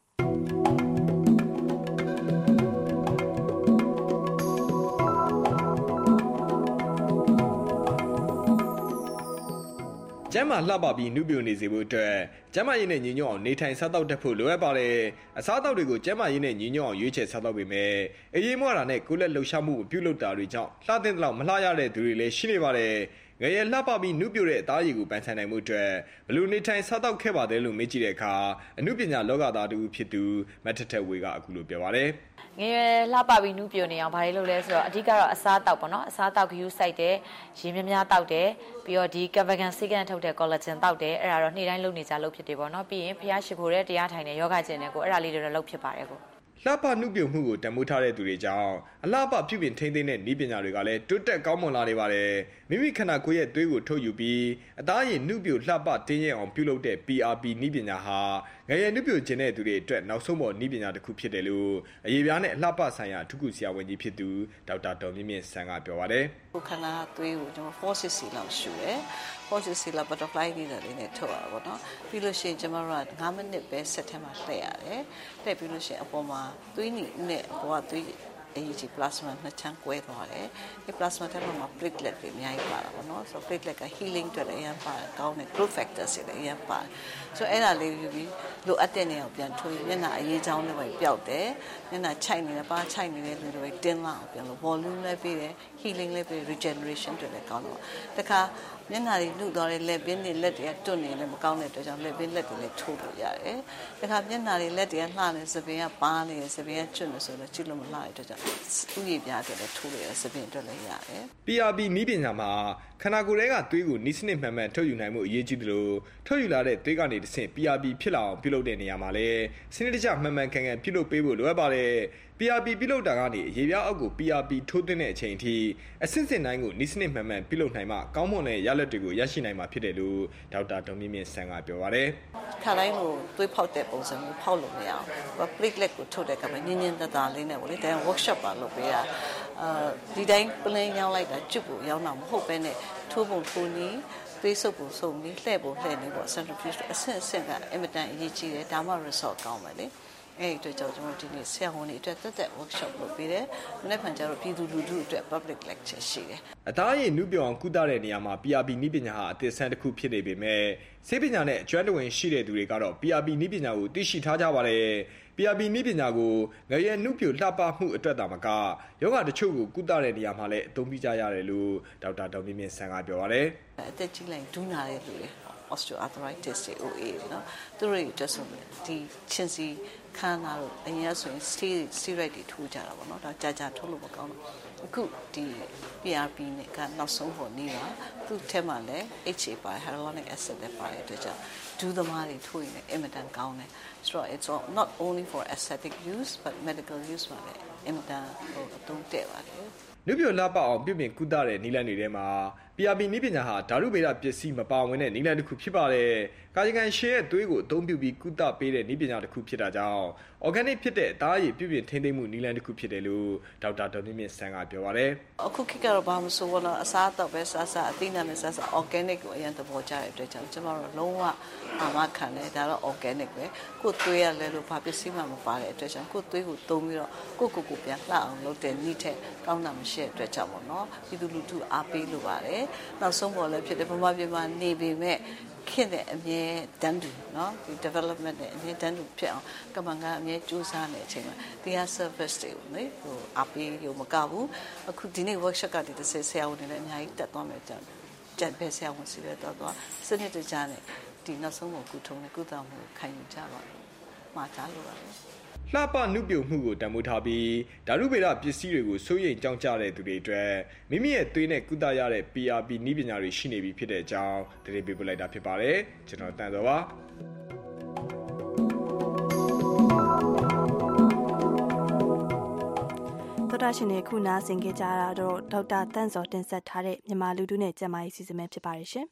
ကျမ်းမာလှပပြီးနှုပြိုနေစေဖို့အတွက်ကျမ်းမာရေးနဲ့ညီညွတ်အောင်နေထိုင်စားသောက်တတ်ဖို့လိုအပ်ပါတယ်။အစားအသောက်တွေကိုကျမ်းမာရေးနဲ့ညီညွတ်အောင်ရွေးချယ်စားသောက်ပေမဲ့အရေးမွားတာနဲ့ကိုယ်လက်လှုပ်ရှားမှုပြုလုပ်တာတွေကြောင့်လှတဲ့လောက်မလှရတဲ့သူတွေလည်းရှိနေပါတယ်။ငရဲလှပပြီးနှုပြိုတဲ့အသားရည်ကိုပိုင်ဆိုင်နိုင်မှုအတွက်ဘယ်လိုနေထိုင်စားသောက်ခဲ့ပါတယ်လို့မေးကြည့်တဲ့အခါအမှုပညာလောကသားတူဖြစ်သူမတ်ထထဝေကအခုလိုပြောပါတယ်။ငယ်လှပပြီးနူးပြိုနေအောင်ဘာတွေလုပ်လဲဆိုတော့အဓိကတော့အစားတောက်ပေါ့နော်အစားတောက်ဂယူးစိုက်တယ်ရေများများတောက်တယ်ပြီးတော့ဒီကဗဂန်ဆေးကန်ထုတ်တဲ့ကောလာဂျင်တောက်တယ်အဲ့ဒါတော့နေ့တိုင်းလုပ်နေကြလုပ်ဖြစ်တယ်ပေါ့နော်ပြီးရင်ဖျားရှိခိုးတဲ့တရားထိုင်တဲ့ယောဂကျင်တွေကိုအဲ့ဒါလေးတွေတော့လုပ်ဖြစ်ပါတယ်ကိုလှပနှုပြမှုကိုတန်ဖိုးထားတဲ့သူတွေကြောင့်အလှပပြုပြင်ထိန်းသိမ်းတဲ့နည်းပညာတွေကလည်းတိုးတက်ကောင်းမွန်လာနေပါတယ်မိမိခန္ဓာကိုယ်ရဲ့သွေးကိုထုတ်ယူပြီးအသားရည်နှုပြလှပတင်းရဲအောင်ပြုလုပ်တဲ့ PRP နည်းပညာဟာငရဲနှုပြခြင်းတဲ့သူတွေအတွက်နောက်ဆုံးပေါ်နည်းပညာတစ်ခုဖြစ်တယ်လို့အရေးပြားနဲ့အလှပဆိုင်ရာအထူးကုဆရာဝန်ကြီးဖြစ်သူဒေါက်တာဒေါ်မြင့်မြင့်ဆန်းကပြောပါတယ်ခန္ဓာသွေးကိုကျွန်တော် 4cc လောက်ရှူတယ် 4cc လောက် butterfly လေးနဲ့ထုတ်ရတာပေါ့နော်ပြီးလို့ရှိရင်ကျွန်တော်တို့က9မိနစ်ပဲစက်ထဲမှာလှည့်ရတယ်လှည့်ပြီးလို့ရှိရင်အပေါ်မှာသွေးနဲ့အပေါ်ကသွေးAG plasma နှစ်ချမ်းကွဲသွားတယ်ဒီ plasma ထဲမှာ platelet တွေအများကြီးပါတာပေါ့နော်ဆိုတော့ platelet က healing အတွက်လည်းအရင်ပါတယ်ကောင်းတဲ့ growth factors တွေလည်းအရင်ပါတယ်ဆိုတော့အဲ့ဒါလေးယူပြီးလိုအပ်တဲ့နေရာကိုပြန်ထွေးမျက်နှာအရေးချောင်းတွေပဲပျောက်တယ်မျက်နှာခြိုက်နေတယ်ပါးခြိုက်နေတဲ့လူတွေတင်းလာအောင်ပြန်လို့ volume လည်းပြီးတယ် healing လည်းပြီး regeneration တွေလည်းကောင်းတော့တခါမျက်နှာတွေနှုတ်သွားတဲ့လက်ပင်တွေလက်တွေကတွတ်နေလည်းမကောင်းတဲ့အတွက်ကြောင့်လက်ပင်လက်တွေလည်းထိုးလို့ရတယ်တခါမျက်နှာတွေလက်တွေကလှနေစပင်ကပါနေစပင်ကကျွတ်နေဆိုတော့ကြည့်လို့မလှတဲ့အတွက်ကြောင့်ဥယျာဉ်ပြားအတွက်လည်းထိုးလို့ရစပင်အတွက်လည်းရတယ် PRP နည်းပညာမှာခန္ဓာကိုယ်ထဲကသွေးကိုနီးစနစ်မှန်မှန်ထုတ်ယူနိုင်မှုအရေးကြီးတယ်လို့ထုတ်ယူလာတဲ့သွေးကနေတစ်ဆင့် PRP ဖြစ်လာအောင်ပြုလုပ်တဲ့နေရာမှာလည်းစနစ်တကျမှန်မှန်ကန်ကန်ပြုလုပ်ပေးဖို့လိုအပ်ပါတယ် PRP ပြုလုပ်တာကနေရေပြားအောက်ကို PRP ထိုးသွင်းတဲ့အချိန်အထိအဆင့်ဆင့်တိုင်းကိုနီးစနစ်မှန်မှန်ပြုလုပ်နိုင်မှကောင်းမွန်တဲ့ရလဒ်တွေကိုရရှိနိုင်မှာဖြစ်တယ်လို့ဒေါက်တာဒေါ်မြင့်မြင့်ဆန်းကပြောပါတယ်ခါတိုင်းကိုသွေးဖောက်တဲ့ပုံစံမျိုးဖောက်လို့မရအောင် platelet ကိုထုတ်တဲ့ကမှညင်ညင်တသာလေးနဲ့ပေါ့လေဒါ workshop ပါလုပ်ပေးတာဒီတိုင်း plan ရောင်းလိုက်တာကျွတ်ဖို့ရောင်းတာမဟုတ်ပဲနဲ့ထိုးပုံထိုးနည်းသွေးဆုပ်ပုံဆုပ်နည်းလှည့်ပုံလှည့်နည်းပေါ့ centrifuge အဆင့်အဆင့်ကအင်မတန်အရေးကြီးတယ်ဒါမှ result ကောင်းမယ်လေအဲ့ဒီတော့ကျွန်တော်ဒီနေ့ဆရာဝန်တွေအတွက်တက်တက် workshop လုပ်ပေးတယ်။နေ့ဖန်ကျတော့ပြည်သူလူထုအတွက် public lecture ရှိတယ်။အသားရည်နှုပြအောင်ကုသတဲ့နေရာမှာ PRP နည်းပညာဟာအသစ်ဆန်းတစ်ခုဖြစ်နေပေမဲ့ဆေးပညာနဲ့အကျွမ်းတဝင်ရှိတဲ့သူတွေကတော့ PRP နည်းပညာကိုသိရှိထားကြပါတယ်။ PRP နည်းပညာကိုငရဲနှုပြလှပမှုအတွက်သာမကယောဂတချို့ကိုကုသတဲ့နေရာမှာလည်းအသုံးပြုကြရတယ်လို့ဒေါက်တာဒေါ်မြင့်မြင့်ဆန်းကပြောပါတယ်။အသက်ကြီးလိုက်ဒူးနာတဲ့လူတွေ osteoarthritis တွေ OA နော်သူတို့တွေအတွက်ဆိုဒီချင်းစီခန်းလာတော့အရင်ကဆိုရင် steroid တွေထိုးကြတာပေါ့နော်ဒါကြာထိုးလို့မကောင်းဘူးအခုဒီ PRP နဲ့ကနောက်ဆုံးပေါ်နေပါသူ့ထဲမှာလည်း HA ပါ hyaluronic acid တွေပါတဲ့အတွက်ကြောင့်ဒူးသမားတွေထိုးရင်အင်မတန်ကောင်းတယ်ဆိုတော့ it's all, not only for aesthetic use but medical use ပါလေအင်မတန်အသုံးတဲ့ပါတယ်နုပြလှပအောင်ပြုပြင်ကုသတဲ့နည်းလမ်းတွေထဲမှာ PRP နည်းပညာဟာဓာတုဗေဒပစ္စည်းမပါဝင်တဲ့နည်းလမ်းတစ်ခုဖြစ်ပါတယ်။ကာယကံရှင်ရဲ့သွေးကိုအသုံးပြုပြီးကုသပေးတဲ့နည်းပညာတစ်ခုဖြစ်တာကြောင့် organic ဖြစ်တဲ့အသားရည်ပြုပြင်ထိန်းသိမ်းမှုနည်းလမ်းတစ်ခုဖြစ်တယ်လို့ဒေါက်တာဒေါ်မြင့်မြင့်ဆန်းကပြောပါတယ်။အခုခေတ်ကတော့ဘာမှမဆိုဘူးနော်အစားအသောက်ပဲစားအသီးနှံပဲစား organic ကိုအရင်သဘောကျတဲ့အတွက်ကြောင့်ကျွန်တော်တို့လုံးဝအာမခံတယ်ဒါတော့ organic ပဲကိုယ်သွေးရလဲလို့ဘာပစ္စည်းမှမပါတဲ့အတွက်ကြောင့်ကိုယ်သွေးကိုသုံးပြီးတော့ကိုပြန်လှအောင်လုပ်တဲ့နည်းထက်ကောင်းတာမရှိတဲ့အတွက်ကြောင့်ပေါ့နော်ပြည်သူလူထုအားပေးလိုပါတယ်နောက်ဆုံးပေါ်လည်းဖြစ်တယ်ဗမာပြည်မှာနေပေမဲ့ခင်တဲ့အမြဲတမ်းတူเนาะဒီ development နဲ့အမြဲတမ်းတူဖြစ်အောင်ကမ္ဘာကအမြဲကြိုးစားနေတဲ့အချိန်မှာတရား service တွေကိုလေဟိုအပေးရုံမကဘူးအခုဒီနေ့ workshop ကဒီဆရာဝန်တွေလည်းအများကြီးတက်သွားမယ်ကြက်ပဲဆရာဝန်စီပဲတော့စနစ်တကျနဲ့ဒီနောက်ဆုံးကိုကုထုံးနဲ့ကုသမှုခံယူကြပါမယ်မှာကြားလို့ပါလှပနုပြုံမှုကိုတံမိုးထားပြီးဓာတုဗေဒပစ္စည်းတွေကိုစိုးရိမ်ကြောင်းကြတဲ့သူတွေအတွက်မိမိရဲ့သွေးနဲ့ကုသရတဲ့ PRP နည်းပညာတွေရှိနေပြီဖြစ်တဲ့အကြောင်းသတင်းပေးပို့လိုက်တာဖြစ်ပါတယ်ကျွန်တော်တန်တော်ပါတော်တာရှင်တွေခုနာဆင်ကြကြတာတော့ဒေါက်တာတန့်စောတင်ဆက်ထားတဲ့မြန်မာလူထုနဲ့ကျန်းမာရေးစီစဉ်မဲဖြစ်ပါတယ်ရှင်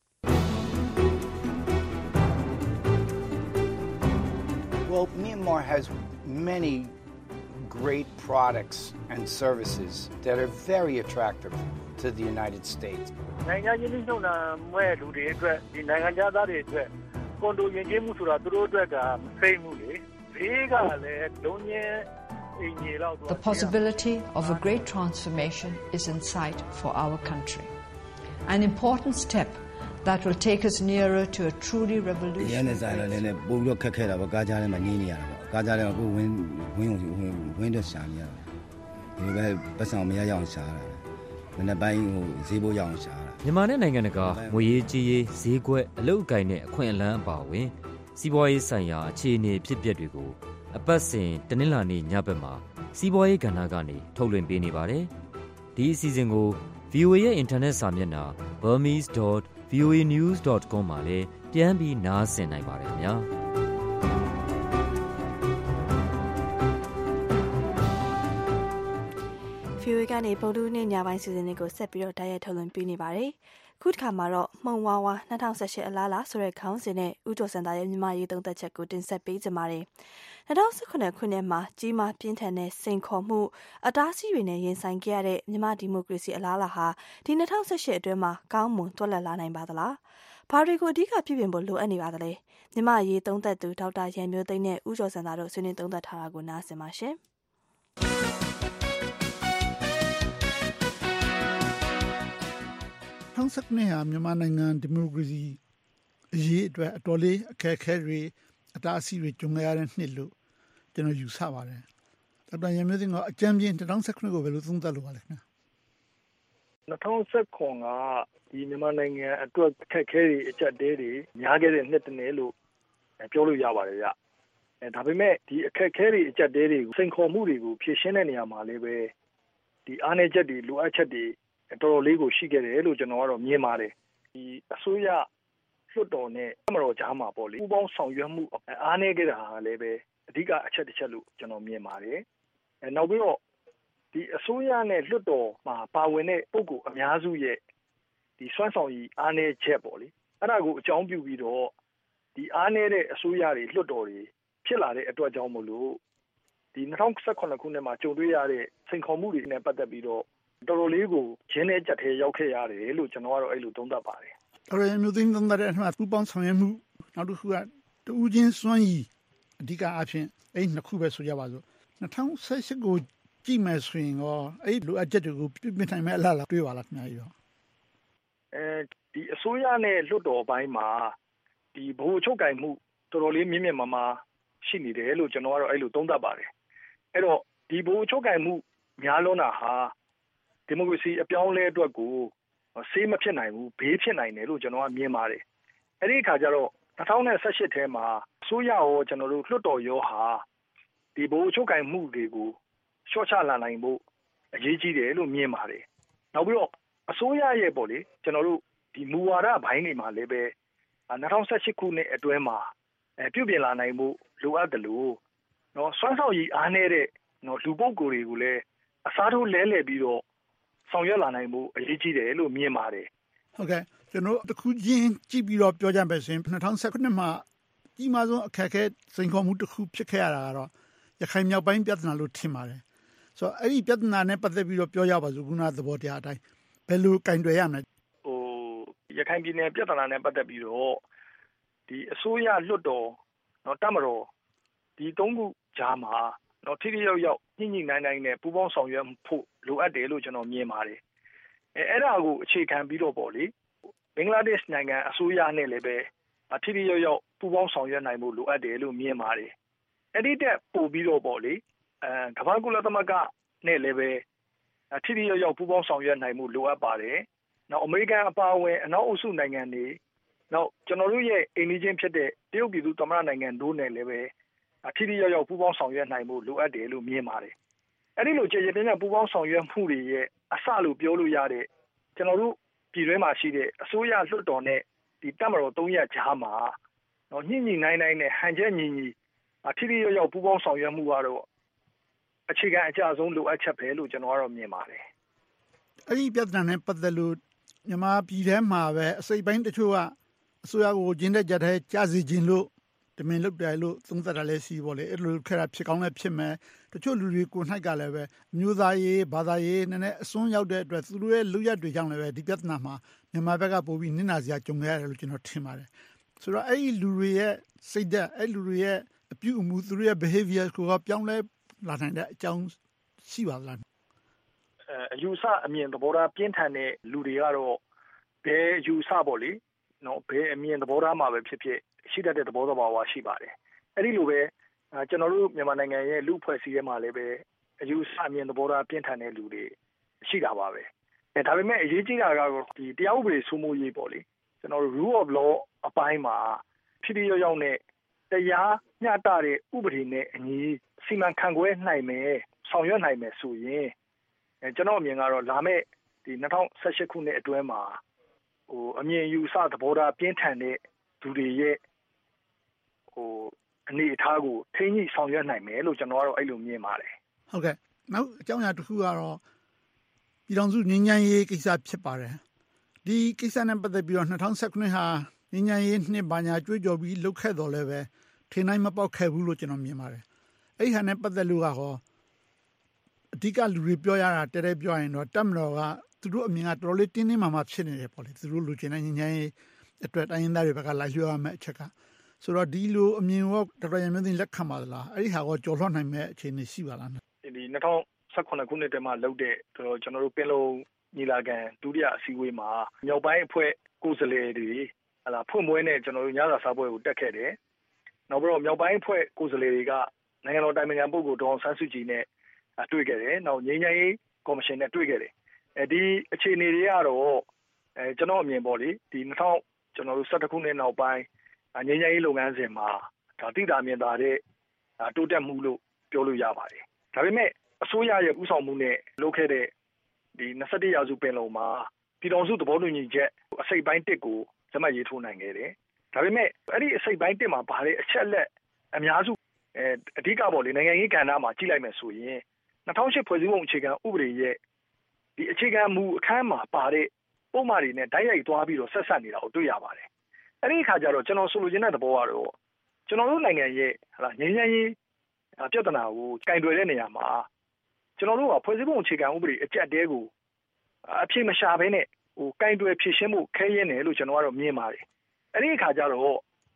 Well, Myanmar has many great products and services that are very attractive to the United States. နိုင်ငံချင်းနှုတ်နာမဲ့လူတွေအတွက်ဒီနိုင်ငံသားတွေအတွက်ကွန်ဒိုယဉ်ကျေးမှုဆိုတာသူတို့အတွက်ကမသိမှုလေဘေးကလည်းလုံးချင်းအင်ကြီးလောက် The possibility of a great transformation is in sight for our country. An important step that will take us nearer to a truly revolutionary. ရန်နေစားလည်းပို့ပြီးခက်ခဲတာပေါ့ကားကြားထဲမှာညင်းနေရတာပေါ့ကားကြားထဲမှာကိုဝင်းတော့ရှာနေရတာဒီပဲပတ်ဆောင်မရရအောင်ရှာတာမနေ့ပိုင်းဈေးဘိုးရအောင်ရှာတာမြန်မာနဲ့နိုင်ငံတကာငွေရေးကြေးရေးဈေးကွက်အလုပ်အကိုင်နဲ့အခွင့်အလမ်းအပါအဝင်စီးပွားရေးဆိုင်ရာအခြေအနေဖြစ်ပျက်တွေကိုအပတ်စဉ်တနင်္လာနေ့ညဘက်မှာစီးပွားရေးကဏ္ဍကနေထုတ်လွှင့်ပေးနေပါတယ်ဒီအစီအစဉ်ကို VOA ရဲ့အင်တာနက်စာမျက်နှာ burmese.voanews.com မှာလည်းပြန်ပြီးနားဆင်နိုင်ပါတယ်ခင်ဗျာ VOA ကနေဗုဒ္ဓနေ့ညပိုင်းစီစဉ်တွေကိုဆက်ပြီးတော့တိုက်ရိုက်ထုတ်လွှင့်ပေးနေပါတယ်ခုတစ်ခါမှာတော့မှုံဝါဝါ2018အလားလားဆိုတဲ့ခေါင်းစဉ်နဲ့ဥကျော်စံသားရဲ့မြန်မာရေးသုံးသက်ချက်ကိုတင်ဆက်ပေးကြပါမယ်2019ခုနှစ်မှာကြီးမားပြင်းထန်တဲ့စိန်ခေါ်မှုအတားအဆီးတွေနဲ့ရင်ဆိုင်ခဲ့ရတဲ့မြန်မာဒီမိုကရေစီအလားအလာဟာဒီ2018အတွင်းမှာကောင်းမွန်တွက်လက်လာနိုင်ပါသလားဘာတွေကိုအဓိကပြပြင်ဖို့လိုအပ်နေပါသလဲမြန်မာရေးသုံးသက်သူဒေါက်တာရန်မျိုးသိန်းနဲ့ဥကျော်စံသားတို့ဆွေးနွေးသုံးသပ်ထားတာကိုနားဆင်ပါရှင် 2019ဟာမြန်မာနိုင်ငံဒီမိုကရေစီအရေးအတွက်အတော်လေးအခက်အခဲတွေအတားအဆီးတွေကြုံရတဲ့နှစ်လို့ကျွန်တော်ယူဆပါတယ်။ဒေါက်တာရန်မျိုးသိန်းကအကြံပြင်း2019ကိုဘယ်လိုသုံးသပ်လိုပါလဲခင်ဗျာ 2019ကဒီမြန်မာနိုင်ငံအတွက်အခက်အခဲတွေအကျပ်တဲတွေများခဲ့တဲ့နှစ်တစ်နှစ်လို့ပြောလို့ရပါတယ်ဗျ။ဒါပေမဲ့ဒီအခက်အခဲတွေအကျပ်တဲတွေကိုစိန်ခေါ်မှုတွေကိုဖြေရှင်းတဲ့နေရာမှာလည်းပဲဒီအားနည်းချက်တွေလိုအပ်ချက်တွေတော်တော်လေးကိုရှိခဲ့တယ်လို့ကျွန်တော်ကတော့မြင်ပါတယ်ဒီအစိုးရလွှတ်တော်နဲ့အမတော်ကြားမှာပေါ့လေပူးပေါင်းဆောင်ရွက်မှုအားနည်းခဲ့တာဟာလည်းပဲအဓိကအချက်တစ်ချက်လို့ကျွန်တော်မြင်ပါတယ်နောက်ပြီးတော့ဒီအစိုးရနဲ့လွှတ်တော်မှာပါဝင်တဲ့ပုဂ္ဂိုလ်အများစုရဲ့ဒီစွမ်းဆောင်ရည်အားနည်းချက်ပေါ့လေအဲ့ဒါကိုအကြောင်းပြုပြီးတော့ဒီအားနည်းတဲ့အစိုးရတွေလွှတ်တော်တွေဖြစ်လာတဲ့အတွက်ကြောင့်မို့လို့ဒီ2018ခုနှစ်မှာကြုံတွေ့ရတဲ့စိန်ခေါ်မှုတွေနဲ့ပတ်သက်ပြီးတော့တော်တော်လေးကိုဂျင်းနဲ့ကြက်ထဲရောက်ခဲ့ရတယ်လို့ကျွန်တော်ကတော့အဲ့လိုသုံးသပ်ပါတယ်။အဲ့ဒီမျိုးသိန်းသုံးသပ်တဲ့အထက်မှာပူပေါင်းဆောင်ရွက်မှုနောက်တစ်ခုကတူးချင်းစွမ်းရည်အဓိကအဖြစ်အဲ့နှစ်ခုပဲဆိုကြပါစို့2018ကိုကြည့်မယ်ဆိုရင်ရောအဲ့လိုအပ်ချက်တွေကိုပြပြနိုင်မဲ့အလားလားတွေ့ပါလားခင်ဗျာရောဒီအစိုးရနဲ့လွှတ်တော်ပိုင်းမှာဒီဘိုးချုပ်ကင်မှုတော်တော်လေးမြင့်မြင့်မားမားရှိနေတယ်လို့ကျွန်တော်ကတော့အဲ့လိုသုံးသပ်ပါတယ်အဲ့တော့ဒီဘိုးချုပ်ကင်မှုများလွန်းတာဟာဒီမိုကရေစီအပြောင်းအလဲအတွက်ကိုဆေးမဖြစ်နိုင်ဘူးဘေးဖြစ်နိုင်တယ်လို့ကျွန်တော်ကမြင်ပါတယ်အဲ့ဒီအခါကျတော့2018ထဲမှာအစိုးရရောကျွန်တော်တို့လွှတ်တော်ရောဟာဒီဘိုးချုပ်ကင်မှုတွေကိုရှော့ချလာနိုင်ဖို့အရေးကြီးတယ်လို့မြင်ပါတယ်နောက်ပြီးတော့အစိုးရရဲ့ပေါ့လေကျွန်တော်တို့ဒီမူဝါဒဘိုင်းတွေမှာလည်းပဲ2018ခုနှစ်အတွင်းမှာပြုပြင်လာနိုင်ဖို့လိုအပ်တယ်လို့နော်စွမ်းဆောင်ရည်အားနည်းတဲ့နော်လူပုဂ္ဂိုလ်တွေကိုလည်းအစားထိုးလဲလှယ်ပြီးတော့ဆောင်ရွက်လာနိုင်ဖို့အရေးကြီးတယ်လို့မြင်ပါတယ်ဟုတ်ကဲ့ကျွန်တော်တစ်ခုချင်းကြည့်ပြီးတော့ပြောကြမယ်ဆိုရင်2019မှာကြီးမားဆုံးအခက်အခဲစိန်ခေါ်မှုတစ်ခုဖြစ်ခဲ့ရတာကတော့ရခိုင်မြောက်ပိုင်းပြဿနာလို့ထင်ပါတယ်ဆိုတော့အဲ့ဒီပြဿနာနဲ့ပတ်သက်ပြီးတော့ပြောရပါစို့ခုနသဘောတရားအတိုင်းဘယ်လိုကင်တွယ်ရမလဲရခိုင်ပြည်နယ်ပြဿနာနဲ့ပတ်သက်ပြီးတော့ဒီအစိုးရလွှတ်တော်နော်တပ်မတော်ဒီသုံးခုကြားမှာနော်ထိထိရောက်ရောက်ညှိညှိနှိုင်းနှိုင်းနဲ့ပူးပေါင်းဆောင်ရွက်ဖို့လိုအပ်တယ်လို့ကျွန်တော်မြင်ပါတယ်အဲ့ဒါကိုအခြေခံပြီးတော့ပေါ့လေဘင်္ဂလားဒေ့ရှ်နိုင်ငံအစိုးရနဲ့လည်းပဲထိထိရောက်ရောက်ပူးပေါင်းဆောင်ရွက်နိုင်ဖို့လိုအပ်တယ်လို့မြင်ပါတယ်အဲ့ဒီတက်ပို့ပြီးတော့ပေါ့လေကမ္ဘာကုလသမဂ္ဂနဲ့လည်းပဲထိထိရောက်ရောက်ပူးပေါင်းဆောင်ရွက်နိုင်မှုလိုအပ်ပါတယ်နောက်အမေရိကန်အပါအဝင်အနောက်အုပ်စုနိုင်ငံတွေနောက်ကျွန်တော်တို့ရဲ့အိမ်နီးချင်းဖြစ်တဲ့တရုတ်ပြည်သူ့သမ္မတနိုင်ငံတို့နဲ့လည်းပဲထိထိရောက်ရောက်ပူးပေါင်းဆောင်ရွက်နိုင်မှုလိုအပ်တယ်လို့မြင်ပါတယ်အဲ့ဒီလိုကြေကြေပြန့်ပြန့်ပူးပေါင်းဆောင်ရွက်မှုတွေရဲ့အစလို့ပြောလို့ရတဲ့ကျွန်တော်တို့ပြည်တွင်းမှာရှိတဲ့အစိုးရလွှတ်တော်နဲ့ဒီတပ်မတော်၃ရပ်ကြားမှာနော်ညှိညှိနှိုင်းနှိုင်းနဲ့ဟန်ချက်ညီညီထိထိရောက်ရောက်ပူးပေါင်းဆောင်ရွက်မှုကတော့အခြေခံအကျဆုံးလိုအပ်ချက်ပဲလို့ကျွန်တော်ကတော့မြင်ပါတယ်အဲ့ဒီပြဿနာနဲ့ပတ်သက်လို့မြန်မာပြည်ထဲမှာပဲအစိပ်ပိုင်းတချို့ကအစိုးရကိုကျင်းတဲ့ကြတဲ့ကြားစီခြင်းလို့တမင်လုပ်တယ်လို့သုံးသပ်တာလည်းရှိပေါ့လေအဲ့လိုခက်တာဖြစ်ကောင်းလည်းဖြစ်မယ်တချို့လူတွေကိုနှိုက်ကလည်းပဲမျိုးသားရေးဘာသာရေးနည်းနည်းအစွန်းရောက်တဲ့အတွက်သူတို့ရဲ့လူရက်တွေကြောင့်လည်းပဲဒီပြဿနာမှာမြန်မာဘက်ကပို့ပြီးနစ်နာစရာကြုံခဲ့ရတယ်လို့ကျွန်တော်ထင်ပါတယ်ဆိုတော့အဲ့ဒီလူတွေရဲ့စိတ်ဓာတ်အဲ့လူတွေရဲ့အပြုအမူသူတို့ရဲ့ behavior ကိုပြောင်းလဲလာနိုင်တဲ့အကြောင်းရှိပါလားအယူဆအမြင်သဘောထားပြင်းထန်တဲ့လူတွေကတော့ဘယ်အယူဆပေါ့လေနော်ဘယ်အမြင်သဘောထားမှာပဲဖြစ်ဖြစ်ရှိတတ်တဲ့သဘောသဘာဝရှိပါတယ်အဲ့ဒီလိုပဲကျွန်တော်တို့မြန်မာနိုင်ငံရဲ့လူအဖွဲ့အစည်းထဲမှာလည်းပဲအယူဆအမြင်သဘောထားပြင်းထန်တဲ့လူတွေရှိတာပါပဲဒါပေမဲ့အရေးကြီးတာကတော့ဒီတရားဥပဒေစိုးမိုးရေးပေါ့လေကျွန်တော်တို့ rule of law အပိုင်းမှာဖြစ်ဖြစ်ရောက်ရောက်နဲ့တရားမျှတတဲ့ဥပဒေနဲ့အညီစီမံခန့်ခွဲနိုင်မယ်ဆောင်ရွက်နိုင်မယ်ဆိုရင်ကျွန်တော်အမြင်ကတော့လာမယ့်ဒီ2018ခုနှစ်အတွင်းမှာအမြင်ယူဆသဘောထားပြင်းထန်တဲ့သူတွေရဲ့အနေအထားကိုထိန်းညှိဆောင်ရွက်နိုင်မယ်လို့ကျွန်တော်ကတော့အဲ့လိုမြင်ပါတယ်ဟုတ်ကဲ့နောက်အကြောင်းအရာတစ်ခုကတော့ပြည်ထောင်စုငြိမ်းချမ်းရေးကိစ္စဖြစ်ပါတယ်ဒီကိစ္စနဲ့ပတ်သက်ပြီးတော့2019ဟာငြိမ်းချမ်းရေးနှစ်ဘာညာကြွေးကြော်ပြီးလှုပ်ခဲ့တော်လဲပဲထင်နိုင်မပေါက်ခဲ့ဘူးလို့ကျွန်တော်မြင်ပါတယ်အဲ့ဒီဟာနဲ့ပတ်သက်လို့ကဟောအဓိကလူတွေပြောရတာတဲတဲပြောရင်တော့တပ်မတော်ကသူတို့အမြင်ကတော်တော်လေးတင်းတင်းမာမာဖြစ်နေတယ်ပေါ့လေသူတို့လူချင်းတဲ့ငြိမ်းချမ်းရေးအတွက်တိုင်းရင်းသားတွေဘက်ကလိုက်လျောရမယ့်အချက်ကဆိုတော့ဒီလိုအမြင်ရောတော်တော်ရမြင့်သိလက်ခံပါသလားအဲ့ဒီဟာကိုကြော်လွှတ်နိုင်မယ့်အခြေအနေရှိပါလားဒီ2018ခုနှစ်တည်းမှာလုပ်တဲ့ကျွန်တော်တို့ပင်လုံညီလာခံဒုတိယအစည်းအဝေးမှာမြောက်ပိုင်းအဖွဲ့ကိုယ်စားလှယ်တွေဖွင့်ပွဲနဲ့ကျွန်တော်တို့ညစာစားပွဲကိုတက်ခဲ့တယ်နောက်ပြီးတော့မြောက်ပိုင်းအဖွဲ့ကိုယ်စားလှယ်တွေကနိုင်ငံတော်တိုင်ပင်ခံပုဂ္ဂိုလ်ဒေါအောင်ဆန်းစုကြည်နဲ့တွေ့ခဲ့တယ်နောက်ငြိမ်းချမ်းရေးကော်မရှင်နဲ့တွေ့ခဲ့တယ်ဒီအခြေအနေတွေကတော့ကျွန်တော်အမြင်ပေါ့လေဒီ2017ခုနှစ်နောက်ပိုင်းငြိမ်းချမ်းရေးလုပ်ငန်းစဉ်မှာဒါတိတာမြင်တာတဲ့တိုးတက်မှုလို့ပြောလို့ရပါတယ်ဒါပေမဲ့အစိုးရရဲ့ဥဆောင်မှုနဲ့လုပ်ခဲ့တဲ့ဒီ21ရာစုပင်လုံမှာပြည်ထောင်စုသဘောတူညီချက်အစိပ်ပိုင်း1ကိုလက်မှတ်ရေးထိုးနိုင်ခဲ့တယ်ဒါပေမဲ့အဲ့ဒီအစိပ်ပိုင်း1မှာဗာတဲ့အချက်လက်အများစုအဓိကပေါ့လေနိုင်ငံရေးကဏ္ဍမှာကြည့်လိုက်မယ်ဆိုရင်2008ဖွဲ့စည်းပုံအခြေခံဥပဒေရဲ့ဒီအခြေခံမူအခန်းမှာပါတဲ့ပုံမှန်တွေနဲ့တိုက်ရိုက်သွားပြီးတော့ဆက်ဆက်နေတာကိုတွေ့ရပါတယ်အဲ့ဒီအခါကျတော့ကျွန်တော်ဆိုလိုချင်တဲ့သဘောကတော့ကျွန်တော်တို့နိုင်ငံရဲ့ငြိမ်းချမ်းရေးပြဿနာကိုကင်တွယ်တဲ့နေရာမှာကျွန်တော်တို့ကဖွဲ့စည်းပုံအခြေခံဥပဒေအကျပ်တဲကိုအပြည့်မရှာဘဲနဲ့ကင်တွယ်ဖြည့်ရှင်းမှုခဲရင်းတယ်လို့ကျွန်တော်ကတော့မြင်ပါတယ်အဲ့ဒီအခါကျတော့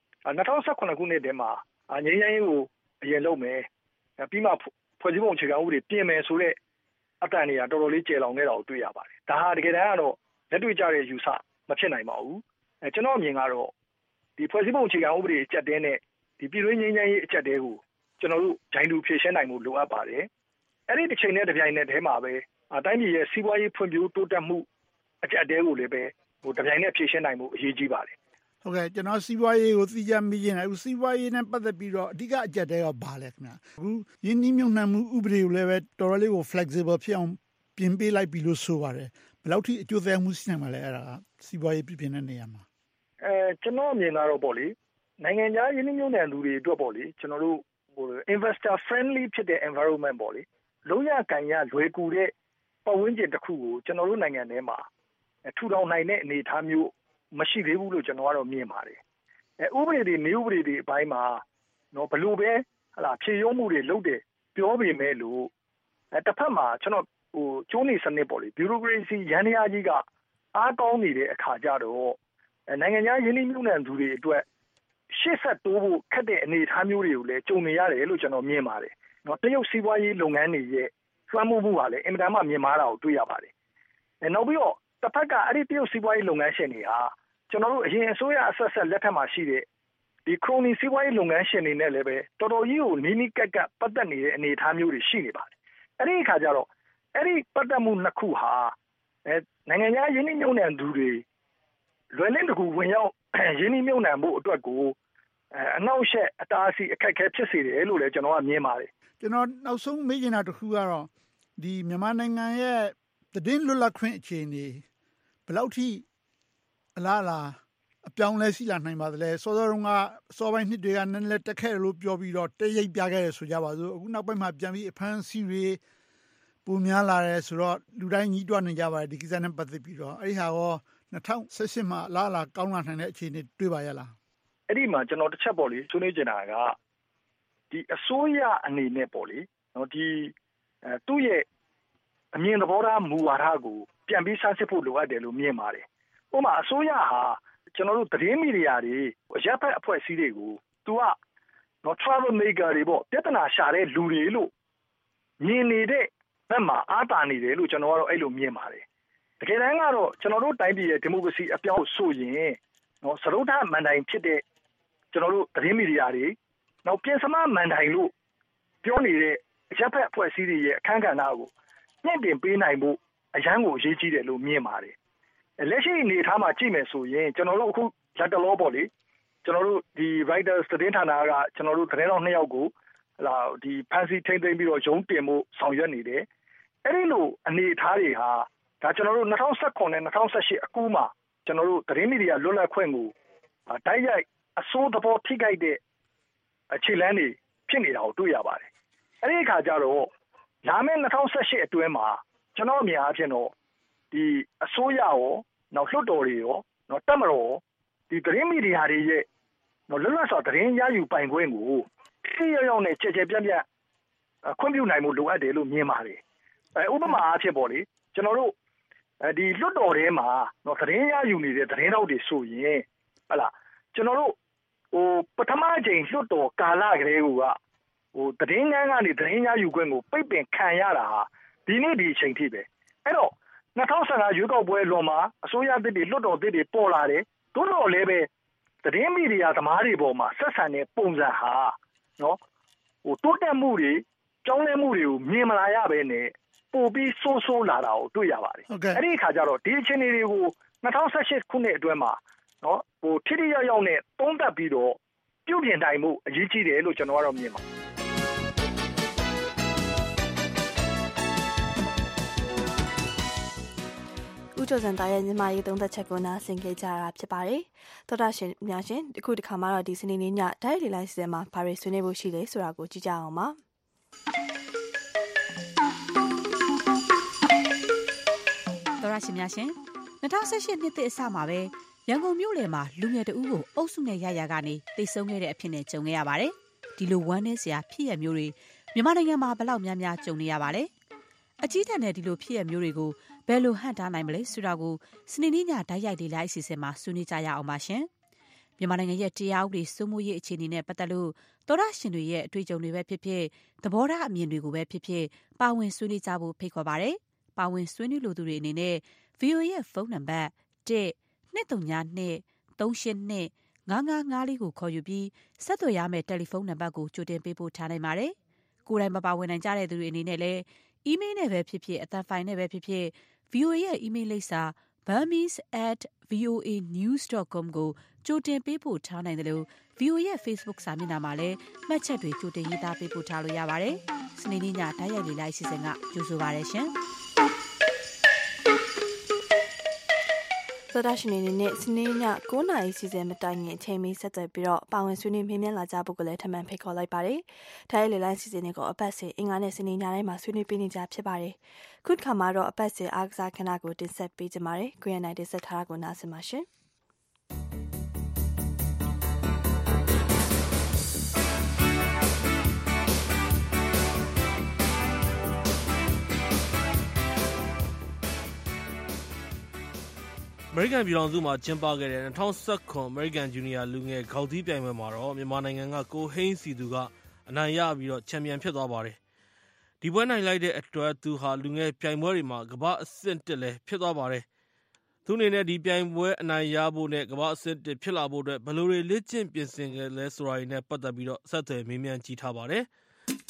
2018ခုနှစ်တည်းမှာငြိမ်းချမ်းရေးကိုအရင်လုပ်မယ်ပြီးမှဖွဲ့စည်းပုံအခြေခံဥပဒေပြင်မယ်ဆိုတဲ့အတန်တွေကတော်တော်လေးကျေလောင်ခဲ့တာကိုတွေ့ရပါတယ်ဒါဟာတကယ်တမ်းကတော့လက်တွေ့ကျတဲ့ယူဆမဖြစ်နိုင်ပါဘူးကျွန်တော်အမြင်ကတော့ဒီဖွဲ့စည်းပုံအခြေခံဥပဒေအကျပ်တဲနဲ့ဒီပြည်တွင်းငြိမ်းချမ်းရေးအကျပ်တဲကိုကျွန်တော်တို့ဂျိုင်းတူဖြည့်ရှင်းနိုင်မှုလိုအပ်ပါတယ်အဲ့ဒီတစ်ချိန်နဲ့တစ်ပြိုင်နက်တည်းမှာပဲတိုင်းပြည်ရဲ့စီးပွားရေးဖွံ့ဖြိုးတိုးတက်မှုအကျပ်တဲကိုလည်းပဲတစ်ပြိုင်နက်ဖြည့်ရှင်းနိုင်မှုအရေးကြီးပါတယ်ဟုတ်ကဲ့ကျွန်တော်စီးပွားရေးကိုသိကြမိခြင်းတယ်အခုစီးပွားရေးနဲ့ပတ်သက်ပြီးတော့အဓိကအကြက်တွေကဘာလဲခင်ဗျာအခုယင်းနှိမ့်မြုံနှံမှုဥပဒေကိုလည်းပဲတော်တော်လေးကို flexible ဖြစ်အောင်ပြင်ပေးလိုက်ပြီလို့ဆိုပါတယ်ဘယ်လောက်ထိအကျိုးသက်ရောက်မှုရှိနိုင်မှာလဲအဲ့ဒါစီးပွားရေးပြင်တဲ့နေရာမှာကျွန်တော်မြင်တာတော့ပေါ့လေနိုင်ငံခြားယင်းနှိမ့်မြုံနှံသူတွေအတွက်ပေါ့လေကျွန်တော်တို့investor friendly ဖြစ်တဲ့ environment ပေါ့လေလုံးရကန်ရလွယ်ကူတဲ့ပတ်ဝန်းကျင်တစ်ခုကိုကျွန်တော်တို့နိုင်ငံထဲမှာထူထောင်နိုင်တဲ့အနေအထားမျိုးမရှိသေးဘူးလို့ကျွန်တော်ကတော့မြင်ပါတယ်ဥပဒေတွေနေဥပဒေတွေအပိုင်းမှာနော်ဘလို့ပဲဟလာဖြည့်ရုံးမှုတွေလုပ်တယ်ပြောပေမဲ့လို့တစ်ဖက်မှာကျွန်တော်ကျိုးနေစနစ်ပေါ့လေ bureaucracy ရန်ရာကြီးကအားကောင်းနေတဲ့အခါကြတော့နိုင်ငံခြားယင်းနှိမ့်မြုံနှံသူတွေအတွက်ရှေ့ဆက်တိုးဖို့ခက်တဲ့အနေအထားမျိုးတွေကိုလည်းကြုံနေရတယ်လို့ကျွန်တော်မြင်ပါတယ်နော်တရုတ်စီးပွားရေးလုပ်ငန်းတွေရဲ့လွှမ်းမိုးမှုကလည်းအင်မတန်မှမြင့်မားတာကိုတွေ့ရပါတယ်နောက်ပြီးတော့တစ်ဖက်ကအဲ့ဒီတရုတ်စီးပွားရေးလုပ်ငန်းရှင်တွေဟာကျွန်တော်တို့အရင်အစိုးရအဆက်ဆက်လက်ထက်မှာရှိတဲ့ဒီခရိုနီစီးပွားရေးလုပ်ငန်းရှင်တွေနဲ့လည်းပဲတော်တော်ကြီးကိုနီးနီးကပ်ကပ်ပတ်သက်နေတဲ့အနေအထားမျိုးတွေရှိနေပါတယ်အဲ့ဒီအခါကျတော့အဲ့ဒီပတ်သက်မှုနှစ်ခုဟာနိုင်ငံခြားယင်းနှိမ့်မြုံနှံသူတွေလွယ်လင့်တကူဝင်ရောက်ယင်းနှိမ့်မြုံနှံမှုအတွက်ကိုအနောက်ရှက်အတားအဆီးအခက်အခဲဖြစ်စေတယ်လို့လည်းကျွန်တော်ကမြင်ပါတယ်ကျွန်တော်နောက်ဆုံးမေးချင်တာတစ်ခုကတော့ဒီမြန်မာနိုင်ငံရဲ့သတင်းလွတ်လပ်ခွင့်အခြေအနေဘယ်လောက်ထိအလားအလာအပြောင်းလဲရှိလာနိုင်ပါသလဲစောစောတုန်းကစောပိုင်းနှစ်တွေကနည်းနည်းတက်ခဲ့တယ်လို့ပြောပြီးတော့တရိပ်ပြခဲ့တယ်ဆိုကြပါစို့အခုနောက်ပိုင်းမှာပြန်ပြီးအဖမ်းဆီးတွေပုံများလာတယ်ဆိုတော့လူတိုင်းညီးတွားနေကြပါတယ်ဒီကိစ္စနဲ့ပတ်သက်ပြီးတော့အဲ့ဒီဟာရော2018မှာအလားအလာကောင်းလာနိုင်တဲ့အခြေအနေတွေ့ပါရဲ့လားအဲ့ဒီမှာကျွန်တော်တစ်ချက်ပေါ့လေဆွေးနွေးချင်တာကဒီအစိုးရအနေနဲ့ပေါ့လေနော်ဒီသူ့ရဲ့အမြင်သဘောထားမူဝါဒကိုပြန်ပြီးဆန်းစစ်ဖို့လိုအပ်တယ်လို့မြင်ပါတယ်ဥပမာအစိုးရဟာကျွန်တော်တို့သတင်းမီဒီယာတွေရပ်ဖက်အဖွဲ့အစည်းတွေကိုသူကနော် travel maker တွေပေါ့ပြဿနာရှာတဲ့လူတွေလို့မြင်နေတဲ့ဘက်မှာအားတာနေတယ်လို့ကျွန်တော်ကတော့အဲ့လိုမြင်ပါတယ်တကယ်တမ်းကတော့ကျွန်တော်တို့တိုင်းပြည်ရဲ့ဒီမိုကရေစီအပြောင်းဆိုရင်နော်စရုပ်ထမန်တိုင်ဖြစ်တဲ့ကျွန်တော်တို့သတင်းမီဒီယာတွေနောက်ပြင်စမမန်တိုင်လို့ပြောနေတဲ့ရပ်ဖက်အဖွဲ့အစည်းတွေရဲ့အခမ်းကဏ္ဍကိုညှင့်တင်ပေးနိုင်ဖို့အရန်ကိုအရေးကြီးတယ်လို့မြင်ပါတယ်လက်ရှိအနေအထားမှာကြည့်မယ်ဆိုရင်ကျွန်တော်တို့အခုလက်တလောပေါ့လေကျွန်တော်တို့ဒီ Reuters သတင်းဌာနကကျွန်တော်တို့သတင်းတော်2ယောက်ကိုဒီဖန်စီထိမ့်သိမ်းပြီးတော့ရုံးတင်မှုဆောင်ရွက်နေတယ်အဲ့ဒီလိုအနေအထားတွေဟာဒါကျွန်တော်တို့2019နဲ့2018အကူမှာကျွန်တော်တို့သတင်းမီဒီယာလွတ်လပ်ခွင့်ကိုတိုက်ရိုက်အစိုးသဘောထိခိုက်တဲ့အခြေလမ်းတွေဖြစ်နေတာကိုတွေ့ရပါတယ်အဲ့ဒီအခါကျတော့လာမယ့်2018အတွင်းမှာကျွန်တော်အမြင်အားဖြင့်တော့ဒီအစိုးရရောနောက်လွှတ်တော်တွေရောနော်တပ်မတော်ဒီသတင်းမီဒီယာတွေရဲ့နော်လွတ်လပ်စွာသတင်းရယူပိုင်ခွင့်ကိုထိရောက်နဲ့ကြဲပြန့်ပြန့်ခွင့်ပြုနိုင်မှုလိုအပ်တယ်လို့မြင်ပါတယ်ဥပမာအားဖြင့်ပေါ့လေကျွန်တော်တို့ဒီလွှတ်တော်ထဲမှာနော်သတင်းရယူနေတဲ့သတင်းတောက်တွေဆိုရင်ဟလာကျွန်တော်တို့ပထမအကြိမ်လွှတ်တော်ကာလကလေးကသတင်းငန်းကနေသတင်းရယူခွင့်ကိုပိတ်ပင်ခံရတာဟာဒီနေ့ဒီအချိန်ထိပဲအဲ့တော့2015ရွေးကောက်ပွဲလွန်မှာအစိုးရသစ်တွေလွှတ်တော်သစ်တွေပေါ်လာတယ်တို့တော့လည်းပဲသတင်းမီဒီယာသမားတွေပေါ်မှာဆက်ဆံတဲ့ပုံစံဟာနော်တိုးတက်မှုတွေကြောင်းလဲမှုတွေကိုမြင်မလာရဘဲနဲ့ပို့ပြီးဆိုးလာတာကိုတွေ့ရပါတယ်အဲ့ဒီအခါကျတော့ဒီအခြေအနေတွေကို2018ခုနှစ်အတွင်းမှာနော်ထိထိရောက်ရောက်နဲ့သုံးသပ်ပြီးတော့ပြုပြင်နိုင်မှုအရေးကြီးတယ်လို့ကျွန်တော်ကတော့မြင်ပါတယ်ဦးကျော်စံသားရဲ့ညီမရေးသုံးသက်ချက်ကိုနားဆင်ကြကြတာဖြစ်ပါတယ်။သောတာရှင်များရှင်အခုဒီခါမှာတော့ဒီစနေနေ့ညဒိုင်လီလိုက်စီစဉ်မှာဘာတွေဆွေးနွေးဖို့ရှိလဲဆိုတာကိုကြည့်ကြအောင်ပါ။သောတာရှင်များရှင်2018နှစ်သစ်အစမှာပဲရန်ကုန်မြို့လယ်မှာလူငယ်တအူးကိုအုပ်စုနဲ့ရရကနေတိတ်ဆုံးခဲ့တဲ့အဖြစ်နဲ့ကြုံခဲ့ရပါတယ်။ဒီလိုဝမ်းနည်းစရာဖြစ်ရမျိုးတွေမြန်မာနိုင်ငံမှာဘယ်လောက်များများကြုံနေရပါလဲ။အကြီးတန်းတဲ့ဒီလိုဖြစ်ရမျိုးတွေကိုဘယ်လိုဟန့်တားနိုင်မလဲဆိုတာကိုစနေနေ့ညဓာတ်ရိုက်လေးလိုက်အစီအစဉ်မှာဆွေးနွေးကြရအောင်ပါရှင်။မြန်မာနိုင်ငံရဲ့တရားဥပဒေစိုးမိုးရေးအခြေအနေနဲ့ပတ်သက်လို့သောရရှင်တွေရဲ့အတွေ့အကြုံတွေပဲဖြစ်ဖြစ်သဘောထားအမြင်တွေကိုပဲဖြစ်ဖြစ်ပါဝင်ဆွေးနွေးကြဖို့ဖိတ်ခေါ်ပါရစေ။ပါဝင်ဆွေးနွေးလိုသူတွေအနေနဲ့ VOA ရဲ့ဖုန်းနံပါတ်1-239-382-5554ကိုခေါ်ယူပြီးဆက်သွယ်ရမယ့်တယ်လီဖုန်းနံပါတ်ကိုကြိုတင်ပေးပို့ထားနိုင်ပါတယ်။ကိုယ်တိုင်မပါဝင်နိုင်ကြတဲ့သူတွေအနေနဲ့လည်းအီးမေးလ်နဲ့ပဲဖြစ်ဖြစ်အသံဖိုင်နဲ့ပဲဖြစ်ဖြစ် VOA ရဲ့ email လိပ်စာ burmese@voanews.com ကိုကြိုတင်ပေးပို့ထားနိုင်တယ်လို့ VOA ရဲ့ Facebook စာမျက်နှာမှာလည်းမှတ်ချက်တွေကြိုတင်ရေးသားပေးပို့ထားလို့ရပါတယ်။စနေနေ့ညဓာတ်ရိုက်လေလိုက်စီစဉ်ကကြိုဆိုပါရရှင်။သောတာရှင်နေနဲ့စနေည9:00နာရီစီစဉ်မတိုင်ခင်အချိန်မီဆက်သွယ်ပြီးတော့ပါဝင်ဆွေးနွေးမေးမြန်းလာကြဖို့ကလည်းထပ်မံဖိတ်ခေါ်လိုက်ပါတယ်။ဓာတ်ရိုက်လေလိုက်စီစဉ်တွေကိုအပတ်စဉ်အင်္ဂါနဲ့စနေညတိုင်းမှာဆွေးနွေးပေးနေကြဖြစ်ပါတယ်။ခုတစ်ခါမှာတော့အပတ်စဉ်အားကစားခဏကိုတင်ဆက်ပေးကြပါမယ်။ Green Night တင်ဆက်ထားတာကိုနားဆင်ပါရှင်။အမေရိကန်ပြည်ထောင်စုမှာကျင်းပခဲ့တဲ့2019အမေရိကန်ဂျူနီယာလူငယ်ဂေါက်သီးပြိုင်ပွဲမှာတော့မြန်မာနိုင်ငံကကိုဟိန်းစီသူကအနိုင်ရပြီးတော့ချန်ပီယံဖြစ်သွားပါတယ်။ဒီပွဲနိုင်လိုက်တဲ့အတွက်သူဟာလူငယ်ပြိုင်ပွဲတွေမှာကမ္ဘာအဆင့်1လည်းဖြစ်သွားပါတယ်။သူအနေနဲ့ဒီပြိုင်ပွဲအနိုင်ရဖို့နဲ့ကမ္ဘာအဆင့်1ဖြစ်လာဖို့အတွက်ဘယ်လိုတွေလေ့ကျင့်ပြင်ဆင်ခဲ့လဲဆိုတာတွေနဲ့ပတ်သက်ပြီးတော့ဆက်သွယ်မေးမြန်းကြည့်ထားပါတယ်။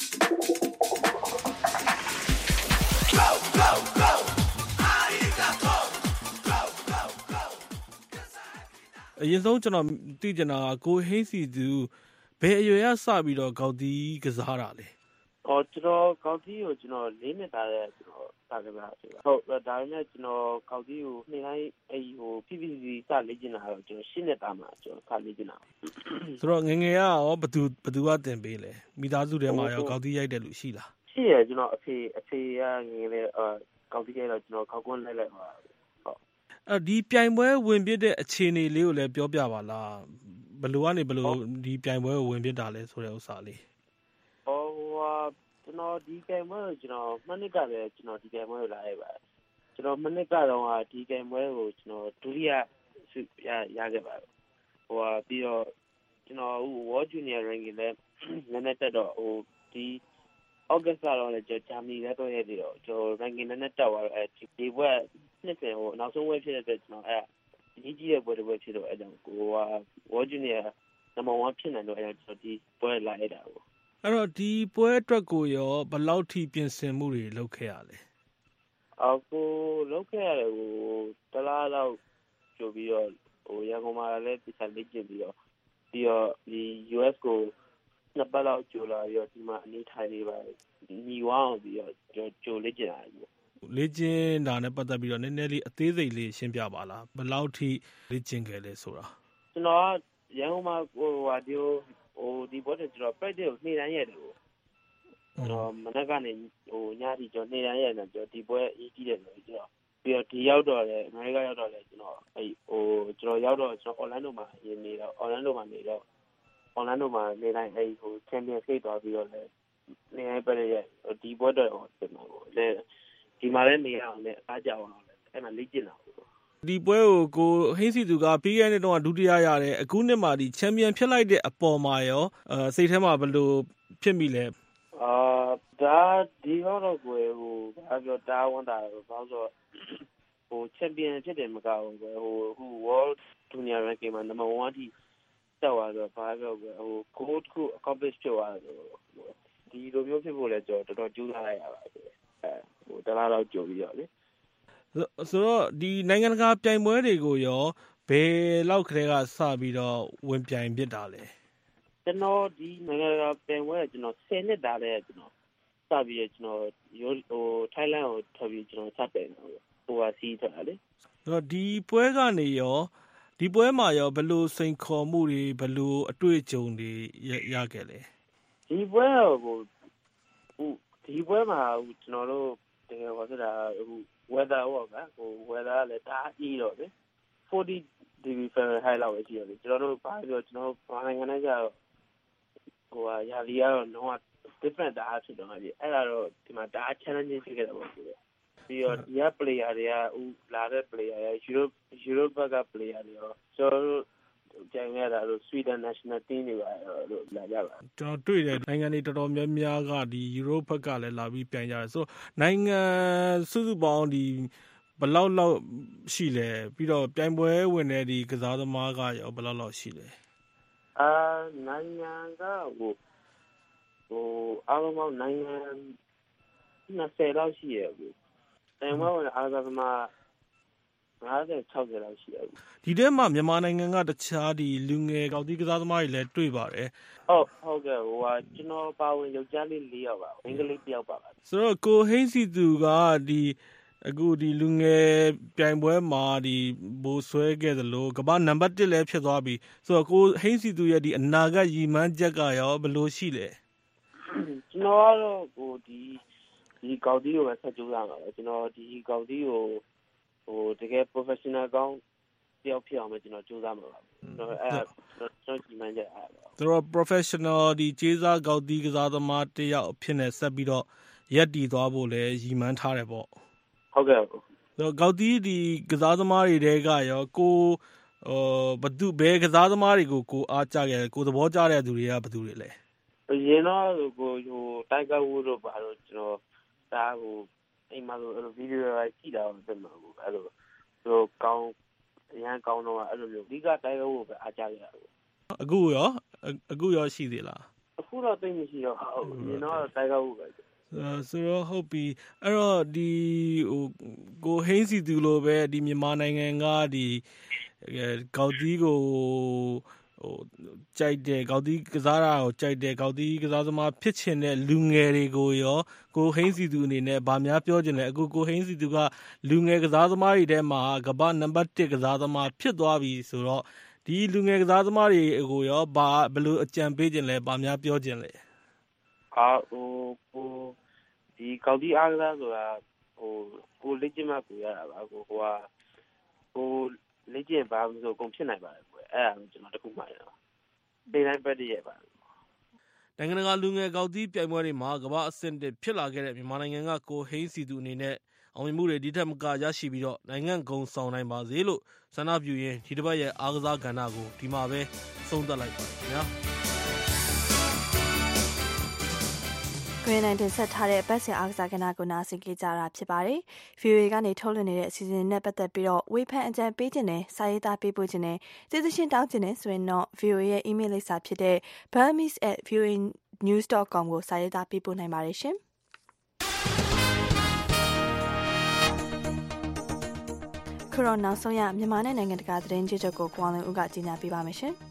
အရင်ဆုံးကျွန်တော်သိချင်တာကကိုဟိန်းစီသူဘယ်အရွယ်ကစပြီးတော့ဂေါက်သီးကစားတာလဲ။ကျွန်တော်ဂေါက်သီးကိုကျွန်တော်4နှစ်သားတဲ့ကျွန်တော်စကြပါဆိုတော့ဟုတ်ဒါပေမဲ့ကျွန်တော်ဂေါက်သီးကိုနေ့တိုင်းPPC စလေ့ကျင့်တာတော့ကျွန်တော်10နှစ်သားမှာကျွန်တော်စလေ့ကျင့်တာဆိုတော့ငယ်ငယ်ကရောဘသူကတင်ပေးလဲမိသားစုထဲမှာရောဂေါက်သီးရိုက်တဲ့လူရှိလားရှိရကျွန်တော်အဖေကငယ်ငယ်လေးဂေါက်သီးရိုက်တော့ကျွန်တော်ဂေါက်ကွန်းလိုက်ပါဒီပြိုင်ပွဲဝင်ပြတဲ့အခြေအနေလေးကိုလည်းပြောပြပါလားဘယ်လိုကနေဘယ်လိုဒီပြိုင်ပွဲကိုဝင်ပြတာလဲဆိုတဲ့ဥစ္စာလေးကျွန်တော်ဒီပြိုင်ပွဲကိုကျွန်တော်မနစ်ကလည်းကျွန်တော်ဒီပြိုင်ပွဲကိုလာရပါတယ်ကျွန်တော်မနစ်ကတော့ဒီပြိုင်ပွဲကိုကျွန်တော်ဒုတိယဆုရခဲ့ပါတယ်ပြီးတော့ကျွန်တော်World Junior Ranking လည်းနည်းနည်းတက်တော့ဒီAugust ကတော့လည်းကျွန်တော်ဂျာမနီလည်းတော့ရပြီးတော့ကျွန်တော် ranking နည်းနည်းတက်သွားတော့ဒီပွဲနှစ်စဉ်နောက်ဆုံးပွဲဖြစ်တဲ့အတွက်ကျွန်တော်ကြီးကြီးတဲ့ပွဲတစ်ပွဲဖြစ်တော့ကြောင့်ကိုWorld Junior number 1ဖြစ်နေတော့ကျွန်တော်ဒီပွဲလာရတာပေါ့အဲ့တော့ဒီပွဲအတွက်ကိုရောဘယ်လောက်ထိပြင်ဆင်မှုတွေလုပ်ခဲ့ရလဲကိုလုပ်ခဲ့ရတယ်တလားလောက်ကြိုပြီးတော့ရန်ကုန်မှာလည်းပြဿနာလေ့ကျင့်ပြီးတော့ဒီ US ကိုနှစ်ပတ်လောက်ကြိုလာပြီးတော့ဒီမှာအနေထိုင်နေပါညီဝအောင်ပြီးတော့ကြိုလေ့ကျင့်ရတယ်ပေါ့လေ့ကျင့်တာနဲ့ပတ်သက်ပြီးတော့နည်းနည်းလေးအသေးစိတ်လေးရှင်းပြပါလားဘယ်လောက်ထိလေ့ကျင့်ခဲ့လဲဆိုတာကျွန်တော်ရန်ကုန်မှာဒီဘောတဲ့ကျွန်တော် practice ကိုနေ့တိုင်းရတယ်ပေါ့ကျွန်တော်မနက်ကနေညစီကျွန်တော်နေ့တိုင်းရတယ်ကျွန်တော်ဒီပွဲအကြီးတယ်ဆိုကျွန်တော်ပြီးတော့ဒီရောက်တော့လေအမေရိကရောက်တော့လေကျွန်တော်ကျွန်တော်ရောက်တော့ကျွန်တော် Orlando မှာနေတော့ Orlando မှာနေတိုင်းChampions League သွားပြီးတော့လေနေတိုင်းပဲလေဒီပွဲတော့ကျွန်တော်လေဒီမှာလည်းနေအောင်လည်းအားကြအောင်လည်းအဲ့မှာလေ့ကျင့်တာဒီပွဲကိုဟိန်းစီသူကပြီးခဲ့တဲ့နှစ်တော့ဒုတိယရတယ်အခုနှစ်မှာဒီချန်ပီယံဖြစ်လိုက်တဲ့အပေါ်မှာရောစိတ်ထဲမှာဘယ်လိုဖြစ်မိလဲဒါဒီတော့ကိုဘာပြောတာဝန်တာဘာလို့ချန်ပီယံဖြစ်တယ်မကောင်းဘူးဟို World Junior Ranking မှာ number 1 ထိတက်သွားတော့ဘာပြောgoal ကို accomplish ဖြစ်သွားတော့ဒီလိုမျိုးဖြစ်ဖို့လဲကျွန်တော်တော်တော်ကြိုးစားလိုက်ရပါတယ်တလားတော့ကြိုပြီးတော့လေဆိုတော့ဒီနိုင်ငံတကာပြိုင်ပွဲတွေကိုရောဘယ်လောက်ခရဲကစပြီးတော့ဝင်ပြိုင်ဖြစ်တာလဲကျွန်တော်ဒီနိုင်ငံတကာပြိုင်ပွဲကျွန်တော်10နှစ်တာလဲကျွန်တော်စပြီးကျွန်တော်ထိုင်းလန်ကိုထွက်ပြီးကျွန်တော်စပြိုင်တာစီးထွက်တာလေဆိုတော့ဒီပွဲကနေရောဒီပွဲမှာရောဘယ်လိုစိန်ခေါ်မှုတွေဘယ်လိုအတွေ့အကြုံတွေရခဲ့လဲဒီပွဲဒီပွဲမှာကျွန်တော်တို့တကယ်ဟောဆိုတာweather ဟုတ်ကဲ့weather လည်းတအားကြီးတော့လေ40 degree Fahrenheit လောက်ပဲရှိရတယ်ကျွန်တော်တို့ဘာပြောကျွန်တော်ဘာနိုင်ငံနဲ့ကြတော့ရာသီကတော့လုံးဝ different တအားဖြစ်တော့ပြီအဲ့ဒါတော့ဒီမှာတအား challenging ဖြစ်ခဲ့တာပေါ့ပြီးတော့ဒီက player တွေကလာတဲ့ player တွေEurope က player တွေရောကျွန်တော်တို့ကြိုင်ရတာလို့ Sweden national team တွေပါလို့လာကြပါကျွန်တော်တွေ့တယ်နိုင်ငံတွေတော်တော်များများကဒီ Europe ဘက်ကလည်းလာပြီးပြိုင်ကြတယ်ဆိုတော့နိုင်ငံစုစုပေါင်းဒီဘယ်လောက်လောက်ရှိလဲပြီးတော့ပြိုင်ပွဲဝင်တဲ့ဒီကစားသမားကရောဘယ်လောက်လောက်ရှိလဲနိုင်ငံကအားလုံးပေါင်းနိုင်ငံ20လောက်ရှိရဲ့ပြိုင်ပွဲဝင်အားကစားသမား 50-60လောက်ရှိတယ်ဒီထဲမှာမြန်မာနိုင်ငံကတခြားဒီလူငယ်ကောက်တီးကစားသမားတွေလည်းတွေ့ပါတယ်ဟုတ်ကဲ့ကျွန်တော်ပါဝင်ယောက်ျားလေး4ယောက်ပါမိန်းကလေး1ယောက်ပါဆိုတော့ကိုဟိန်းစီသူကဒီအခုဒီလူငယ်ပြိုင်ပွဲမှာဒီဘိုးဆွဲခဲ့သလိုကမ္ဘာနံပါတ်1လည်းဖြစ်သွားပြီဆိုတော့ကိုဟိန်းစီသူရဲ့ဒီအနာဂတ်ရည်မှန်းချက်ကရောဘယ်လိုရှိလဲကျွန်တော်ကတော့ဒီကောက်တီးကိုပဲဆက်ကြိုးစားမှာပဲကျွန်တော်ဒီကောက်တီးကိုတကယ် professional ကောင်းတယောက်ဖြစ်အောင်ပဲကျွန်တော်ကြိုးစားမှာပါကျွန်တော်ကြည်မှန်းချက်အားပါဆိုတော့ professional ဒီကျေးစားကောက်တီးကစားသမားတယောက်အဖြစ်နဲ့ဆက်ပြီးတော့ရက်တည်သွားဖို့လည်းရည်မှန်းထားတယ်ပေါ့ဟုတ်ကဲ့ဆိုတော့ကောက်တီးဒီကစားသမားတွေတဲကရောကိုဘယ်ကစားသမားတွေကိုကိုအားကြခဲ့ကိုသဘောကျတဲ့သူတွေကဘယ်သူတွေလဲရင်တော့ကိုတိုက်ကာဝူတို့ပါတော့ကျွန်တော်ဒါအိမ်မှာဗီဒီယိုရိုက်ကြည့်တာပဲမှာအဲ့လိုကောင်းအရန်ကောင်းတော့အဲ့လိုမျိုးအဓိကတိုက်ကာဝူပဲအားကြခဲ့တာအခုရောရှိသေးလားအခုတော့သိမရှိတော့ဘူးရင်တော့တိုက်ကာဝူပဲဆိုတော့ဟုတ်ပြီအဲ့တော့ဒီကိုဟိန်းစီသူလိုပဲဒီမြန်မာနိုင်ငံကဒီကောက်တီးကိုကြိုက်တဲ့ကောက်တီးကစားတာကိုကြိုက်တဲ့ကောက်တီးကစားသမားဖြစ်ချင်တဲ့လူငယ်တွေကိုရောကိုဟိန်းစီသူအနေနဲ့ဗာများပြောချင်လဲအခုကိုဟိန်းစီသူကလူငယ်ကစားသမားတွေထဲမှာကမ္ဘာနံပါတ်1ကစားသမားဖြစ်သွားပြီဆိုတော့ဒီလူငယ်ကစားသမားတွေကိုရောဘယ်လိုအကြံပေးချင်လဲဗာများပြောချင်လဲဒီကောက်တီးအားကစားဆိုတာကိုလေ့ကျင့်မှကိုရတာပါကိုလေ့ကျင့်ပါလို့ဆိုကုန်ဖြစ်နိုင်ပါတယ်ကွအဲ့ဒါကျွန်တော်တခုမှရတာဒီတိုင်းပဲတည်းရပါနိုင်ငံတကာလူငယ်ကောက်တီးပြိုင်ပွဲတွေမှာကမ္ဘာအဆင့်1ဖြစ်လာခဲ့တဲ့မြန်မာနိုင်ငံကကိုဟိန်းစီသူအနေနဲ့အောင်မြင်မှုတွေဒီထက်မကရရှိပြီးတော့နိုင်ငံဂုဏ်ဆောင်နိုင်ပါစေလို့ဆန္ဒပြုရင်းဒီတစ်ပတ်ရဲ့အားကစားကဏ္ဍကိုဒီမှာပဲဆုံးသက်လိုက်ပါခင်ဗျာ Green 19ဆက်ထားတဲ့ပတ်စင်အားကစားကဏ္ဍကိုနားဆင်ကြကြတာဖြစ်ပါတယ်။ VOA ကနေထုတ်လွှင့်နေတဲ့အစီအစဉ်နဲ့ပတ်သက်ပြီးတော့ဝေဖန်အကြံပေးခြင်းနဲ့စာရေးသားပေးပို့ခြင်းနဲ့ကျေးဇူးရှင်တောင်းခြင်းနဲ့ဆိုရင်တော့ VOA ရဲ့ email လိပ်စာဖြစ်တဲ့ burmese@voanews.com ကိုစာရေးသားပေးပို့နိုင်ပါတယ်ရှင်။ခရိုနောက်ဆုံးရမြန်မာနဲ့နိုင်ငံတကာသတင်းကြေးချုပ်ကိုကွာလွန်ဦးကကြီးညာပေးပါမယ်ရှင်။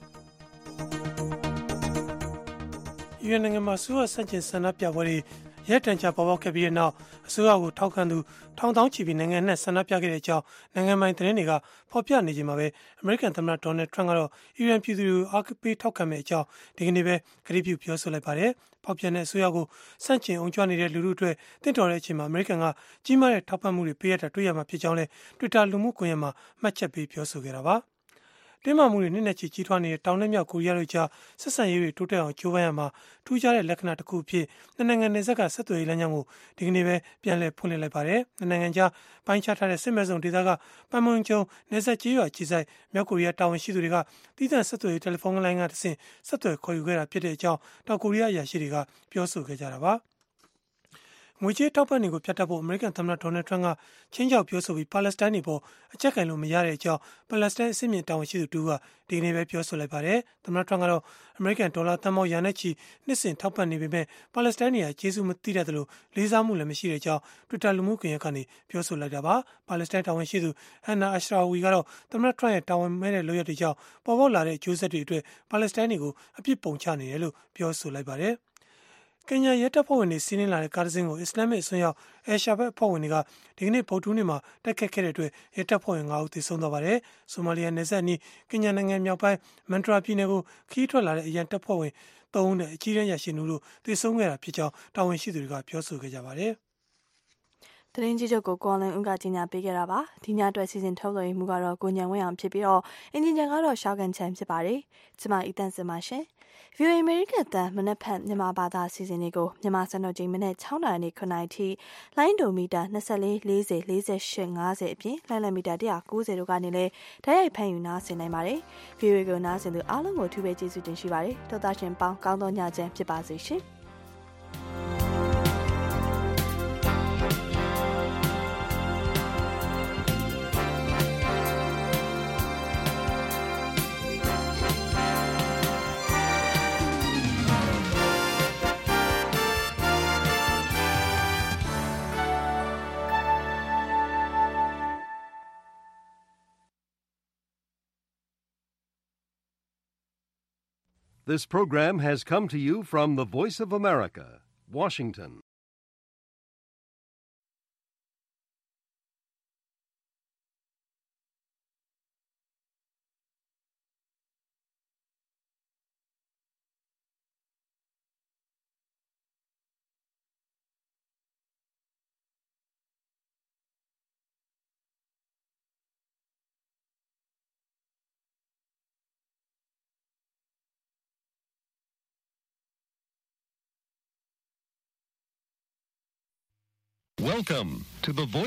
ယူနိုင်ငံမှာဆူရဆန့်ကျင်ဆန္ဒပြပွဲတွေရဲတံချပေါ်ပေါက်ခဲ့ပြီးတဲ့နောက်အစိုးရကိုထောက်ခံသူထောင်တောင်းချီပြီးနိုင်ငံနဲ့ဆန္ဒပြခဲ့တဲ့အကြောင်းနိုင်ငံပိုင်သတင်းတွေကဖော်ပြနေကြမှာပဲအမေရိကန်သမ္မတဒေါ်နယ်ထရန့်ကတော့အီရန်ပြည်သူတွေကိုအားပေးထောက်ခံမဲ့အကြောင်းဒီကနေ့ပဲကတိပြုပြောဆိုလိုက်ပါတယ်။ဖောက်ပြန်တဲ့အစိုးရကိုဆန့်ကျင်အောင်ကြွနေတဲ့လူထုအတွက်တင့်တော်တဲ့အချိန်မှာအမေရိကန်ကကြီးမားတဲ့ထောက်ပံ့မှုတွေပေးရတာတွေ့ရမှာဖြစ်ကြောင်းလဲ Twitter လူမှုကွန်ရက်မှာမှတ်ချက်ပေးပြောဆိုခဲ့တာပါ။တင်းမာမှုတွေနှစ်နဲ့ချီကြီးထွားနေတဲ့တောင်နဲ့မြောက်ကိုရီးယားတို့ကြားဆက်ဆံရေးတွေတိုးတက်အောင်ကြိုးပမ်းရမှာထူးခြားတဲ့လက္ခဏာတစ်ခုအဖြစ်နိုင်ငံနယ်စပ်ကဆက်သွယ်ရေးလမ်းကြောင်းကိုဒီကနေ့ပဲပြန်လည်ဖွင့်လှစ်လိုက်ပါတယ်။နိုင်ငံကြားပိုင်းခြားထားတဲ့စစ်မဲ့စုံဒေသကပန်မွန်ကျုံနယ်စပ်ကြီးရွာကြီးဆိုင်မြောက်ကိုရီးယားတာဝန်ရှိသူတွေကတီးသန့်ဆက်သွယ်ရေးတယ်လီဖုန်းလိုင်းကတဆင့်ဆက်သွယ်ခေါ်ယူခဲ့တာဖြစ်တဲ့အကြောင်းတောင်ကိုရီးယားအရာရှိတွေကပြောဆိုခဲ့ကြတာပါ။ငွေကြေးထောက်ပံ့တွေကိုဖျက်တက်ဖို့အမေရိကန်သမ္မတဒေါ်နယ်ထရန့်ကချင်းချောက်ပြောဆိုပြီးပါလက်စတိုင်းတွေပေါ်အကြက်ကင်လို့မရတဲ့အကြောင်းပါလက်စတိုင်းအစစ်မြစ်တာဝန်ရှိသူတူကဒီကနေ့ပဲပြောဆိုလိုက်ပါတယ်။သမ္မတထရန့်ကတော့အမေရိကန်ဒေါ်လာသန်းပေါင်းရာနဲ့ချီနှစ်စဉ်ထောက်ပံ့နေပေမဲ့ပါလက်စတိုင်းတွေကကျေးဇူးမသိတတ်သလိုလေးစားမှုလည်းမရှိတဲ့အကြောင်း Twitter လူမှုကွန်ရက်ကနေပြောဆိုလိုက်တာပါ။ပါလက်စတိုင်းတာဝန်ရှိသူအန်နာအရှရာဝီကတော့သမ္မတထရန့်ရဲ့တာဝန်မဲ့တဲ့လုပ်ရက်တွေကြောင့်ပေါ်ပေါက်လာတဲ့အကျိုးဆက်တွေအတွက်ပါလက်စတိုင်းတွေကိုအပြစ်ပုံချနေတယ်လို့ပြောဆိုလိုက်ပါတယ်။ကင်ညာရဲတပ်ဖွဲ့ဝင်တွေစီးနင်းလာတဲ့ကားတစ်စင်းကိုအစ္စလာမစ်အစွန်းရောက်အဲရှာဘတ်အဖွဲ့ဝင်တွေကဒီကနေ့ဗုဒ္ဓဟူးနေ့မှာတိုက်ခတ်ခဲ့တဲ့အတွက်ရဲတပ်ဖွဲ့ဝင်9ဦးသေဆုံးသွားပါတယ်။ဆိုမာလီယာနယ်စပ်အနီးကင်ညာနိုင်ငံမြောက်ပိုင်းမန်တရာပြည်နယ်ကိုခီးထွက်လာတဲ့အရန်တပ်ဖွဲ့ဝင်3ဦးနဲ့အကြီးတန်းရရှိသူတို့သေဆုံးခဲ့တာဖြစ်ကြောင်းတာဝန်ရှိသူတွေကပြောဆိုခဲ့ကြပါတယ်။သတင်းကြီးချုပ်ကိုကွာလွန်ဦးကကြီးညာပေးခဲ့တာပါ။ဒီညအတွက်စီစဉ်ထုတ်လွှင့်မှုကတော့ကိုညံဝင်းအောင်ဖြစ်ပြီးတော့အင်ဂျင်နီယာကတော့ရှောက်ကန်ချန်ဖြစ်ပါတယ်။ကျမအီတန်စင်ပါရှင်။ VOA အမေရိကန်တန်မနက်ဖြန်မြန်မာဘာသာစီစဉ်တွေကိုမြန်မာစံတော်ချိန်မနေ့6နာရီနဲ့9နာရီထိလိုင်းဒိုမီတာ24 40 48 50အပြင်လိုင်းလမီတာ190တို့ကနေလည်းဓာတ်ရိုက်ဖမ်းယူနားဆင်နိုင်ပါတယ်။ VOA ကိုနားဆင်သူအားလုံးကိုထူးပဲကျေးဇူးတင်ရှိပါတယ်။တော်သားရှင်ပေါင်းကောင်းသောညချမ်းဖြစ်ပါစေရှင်။ This program has come to you from the Voice of America, Washington. Welcome to the Voice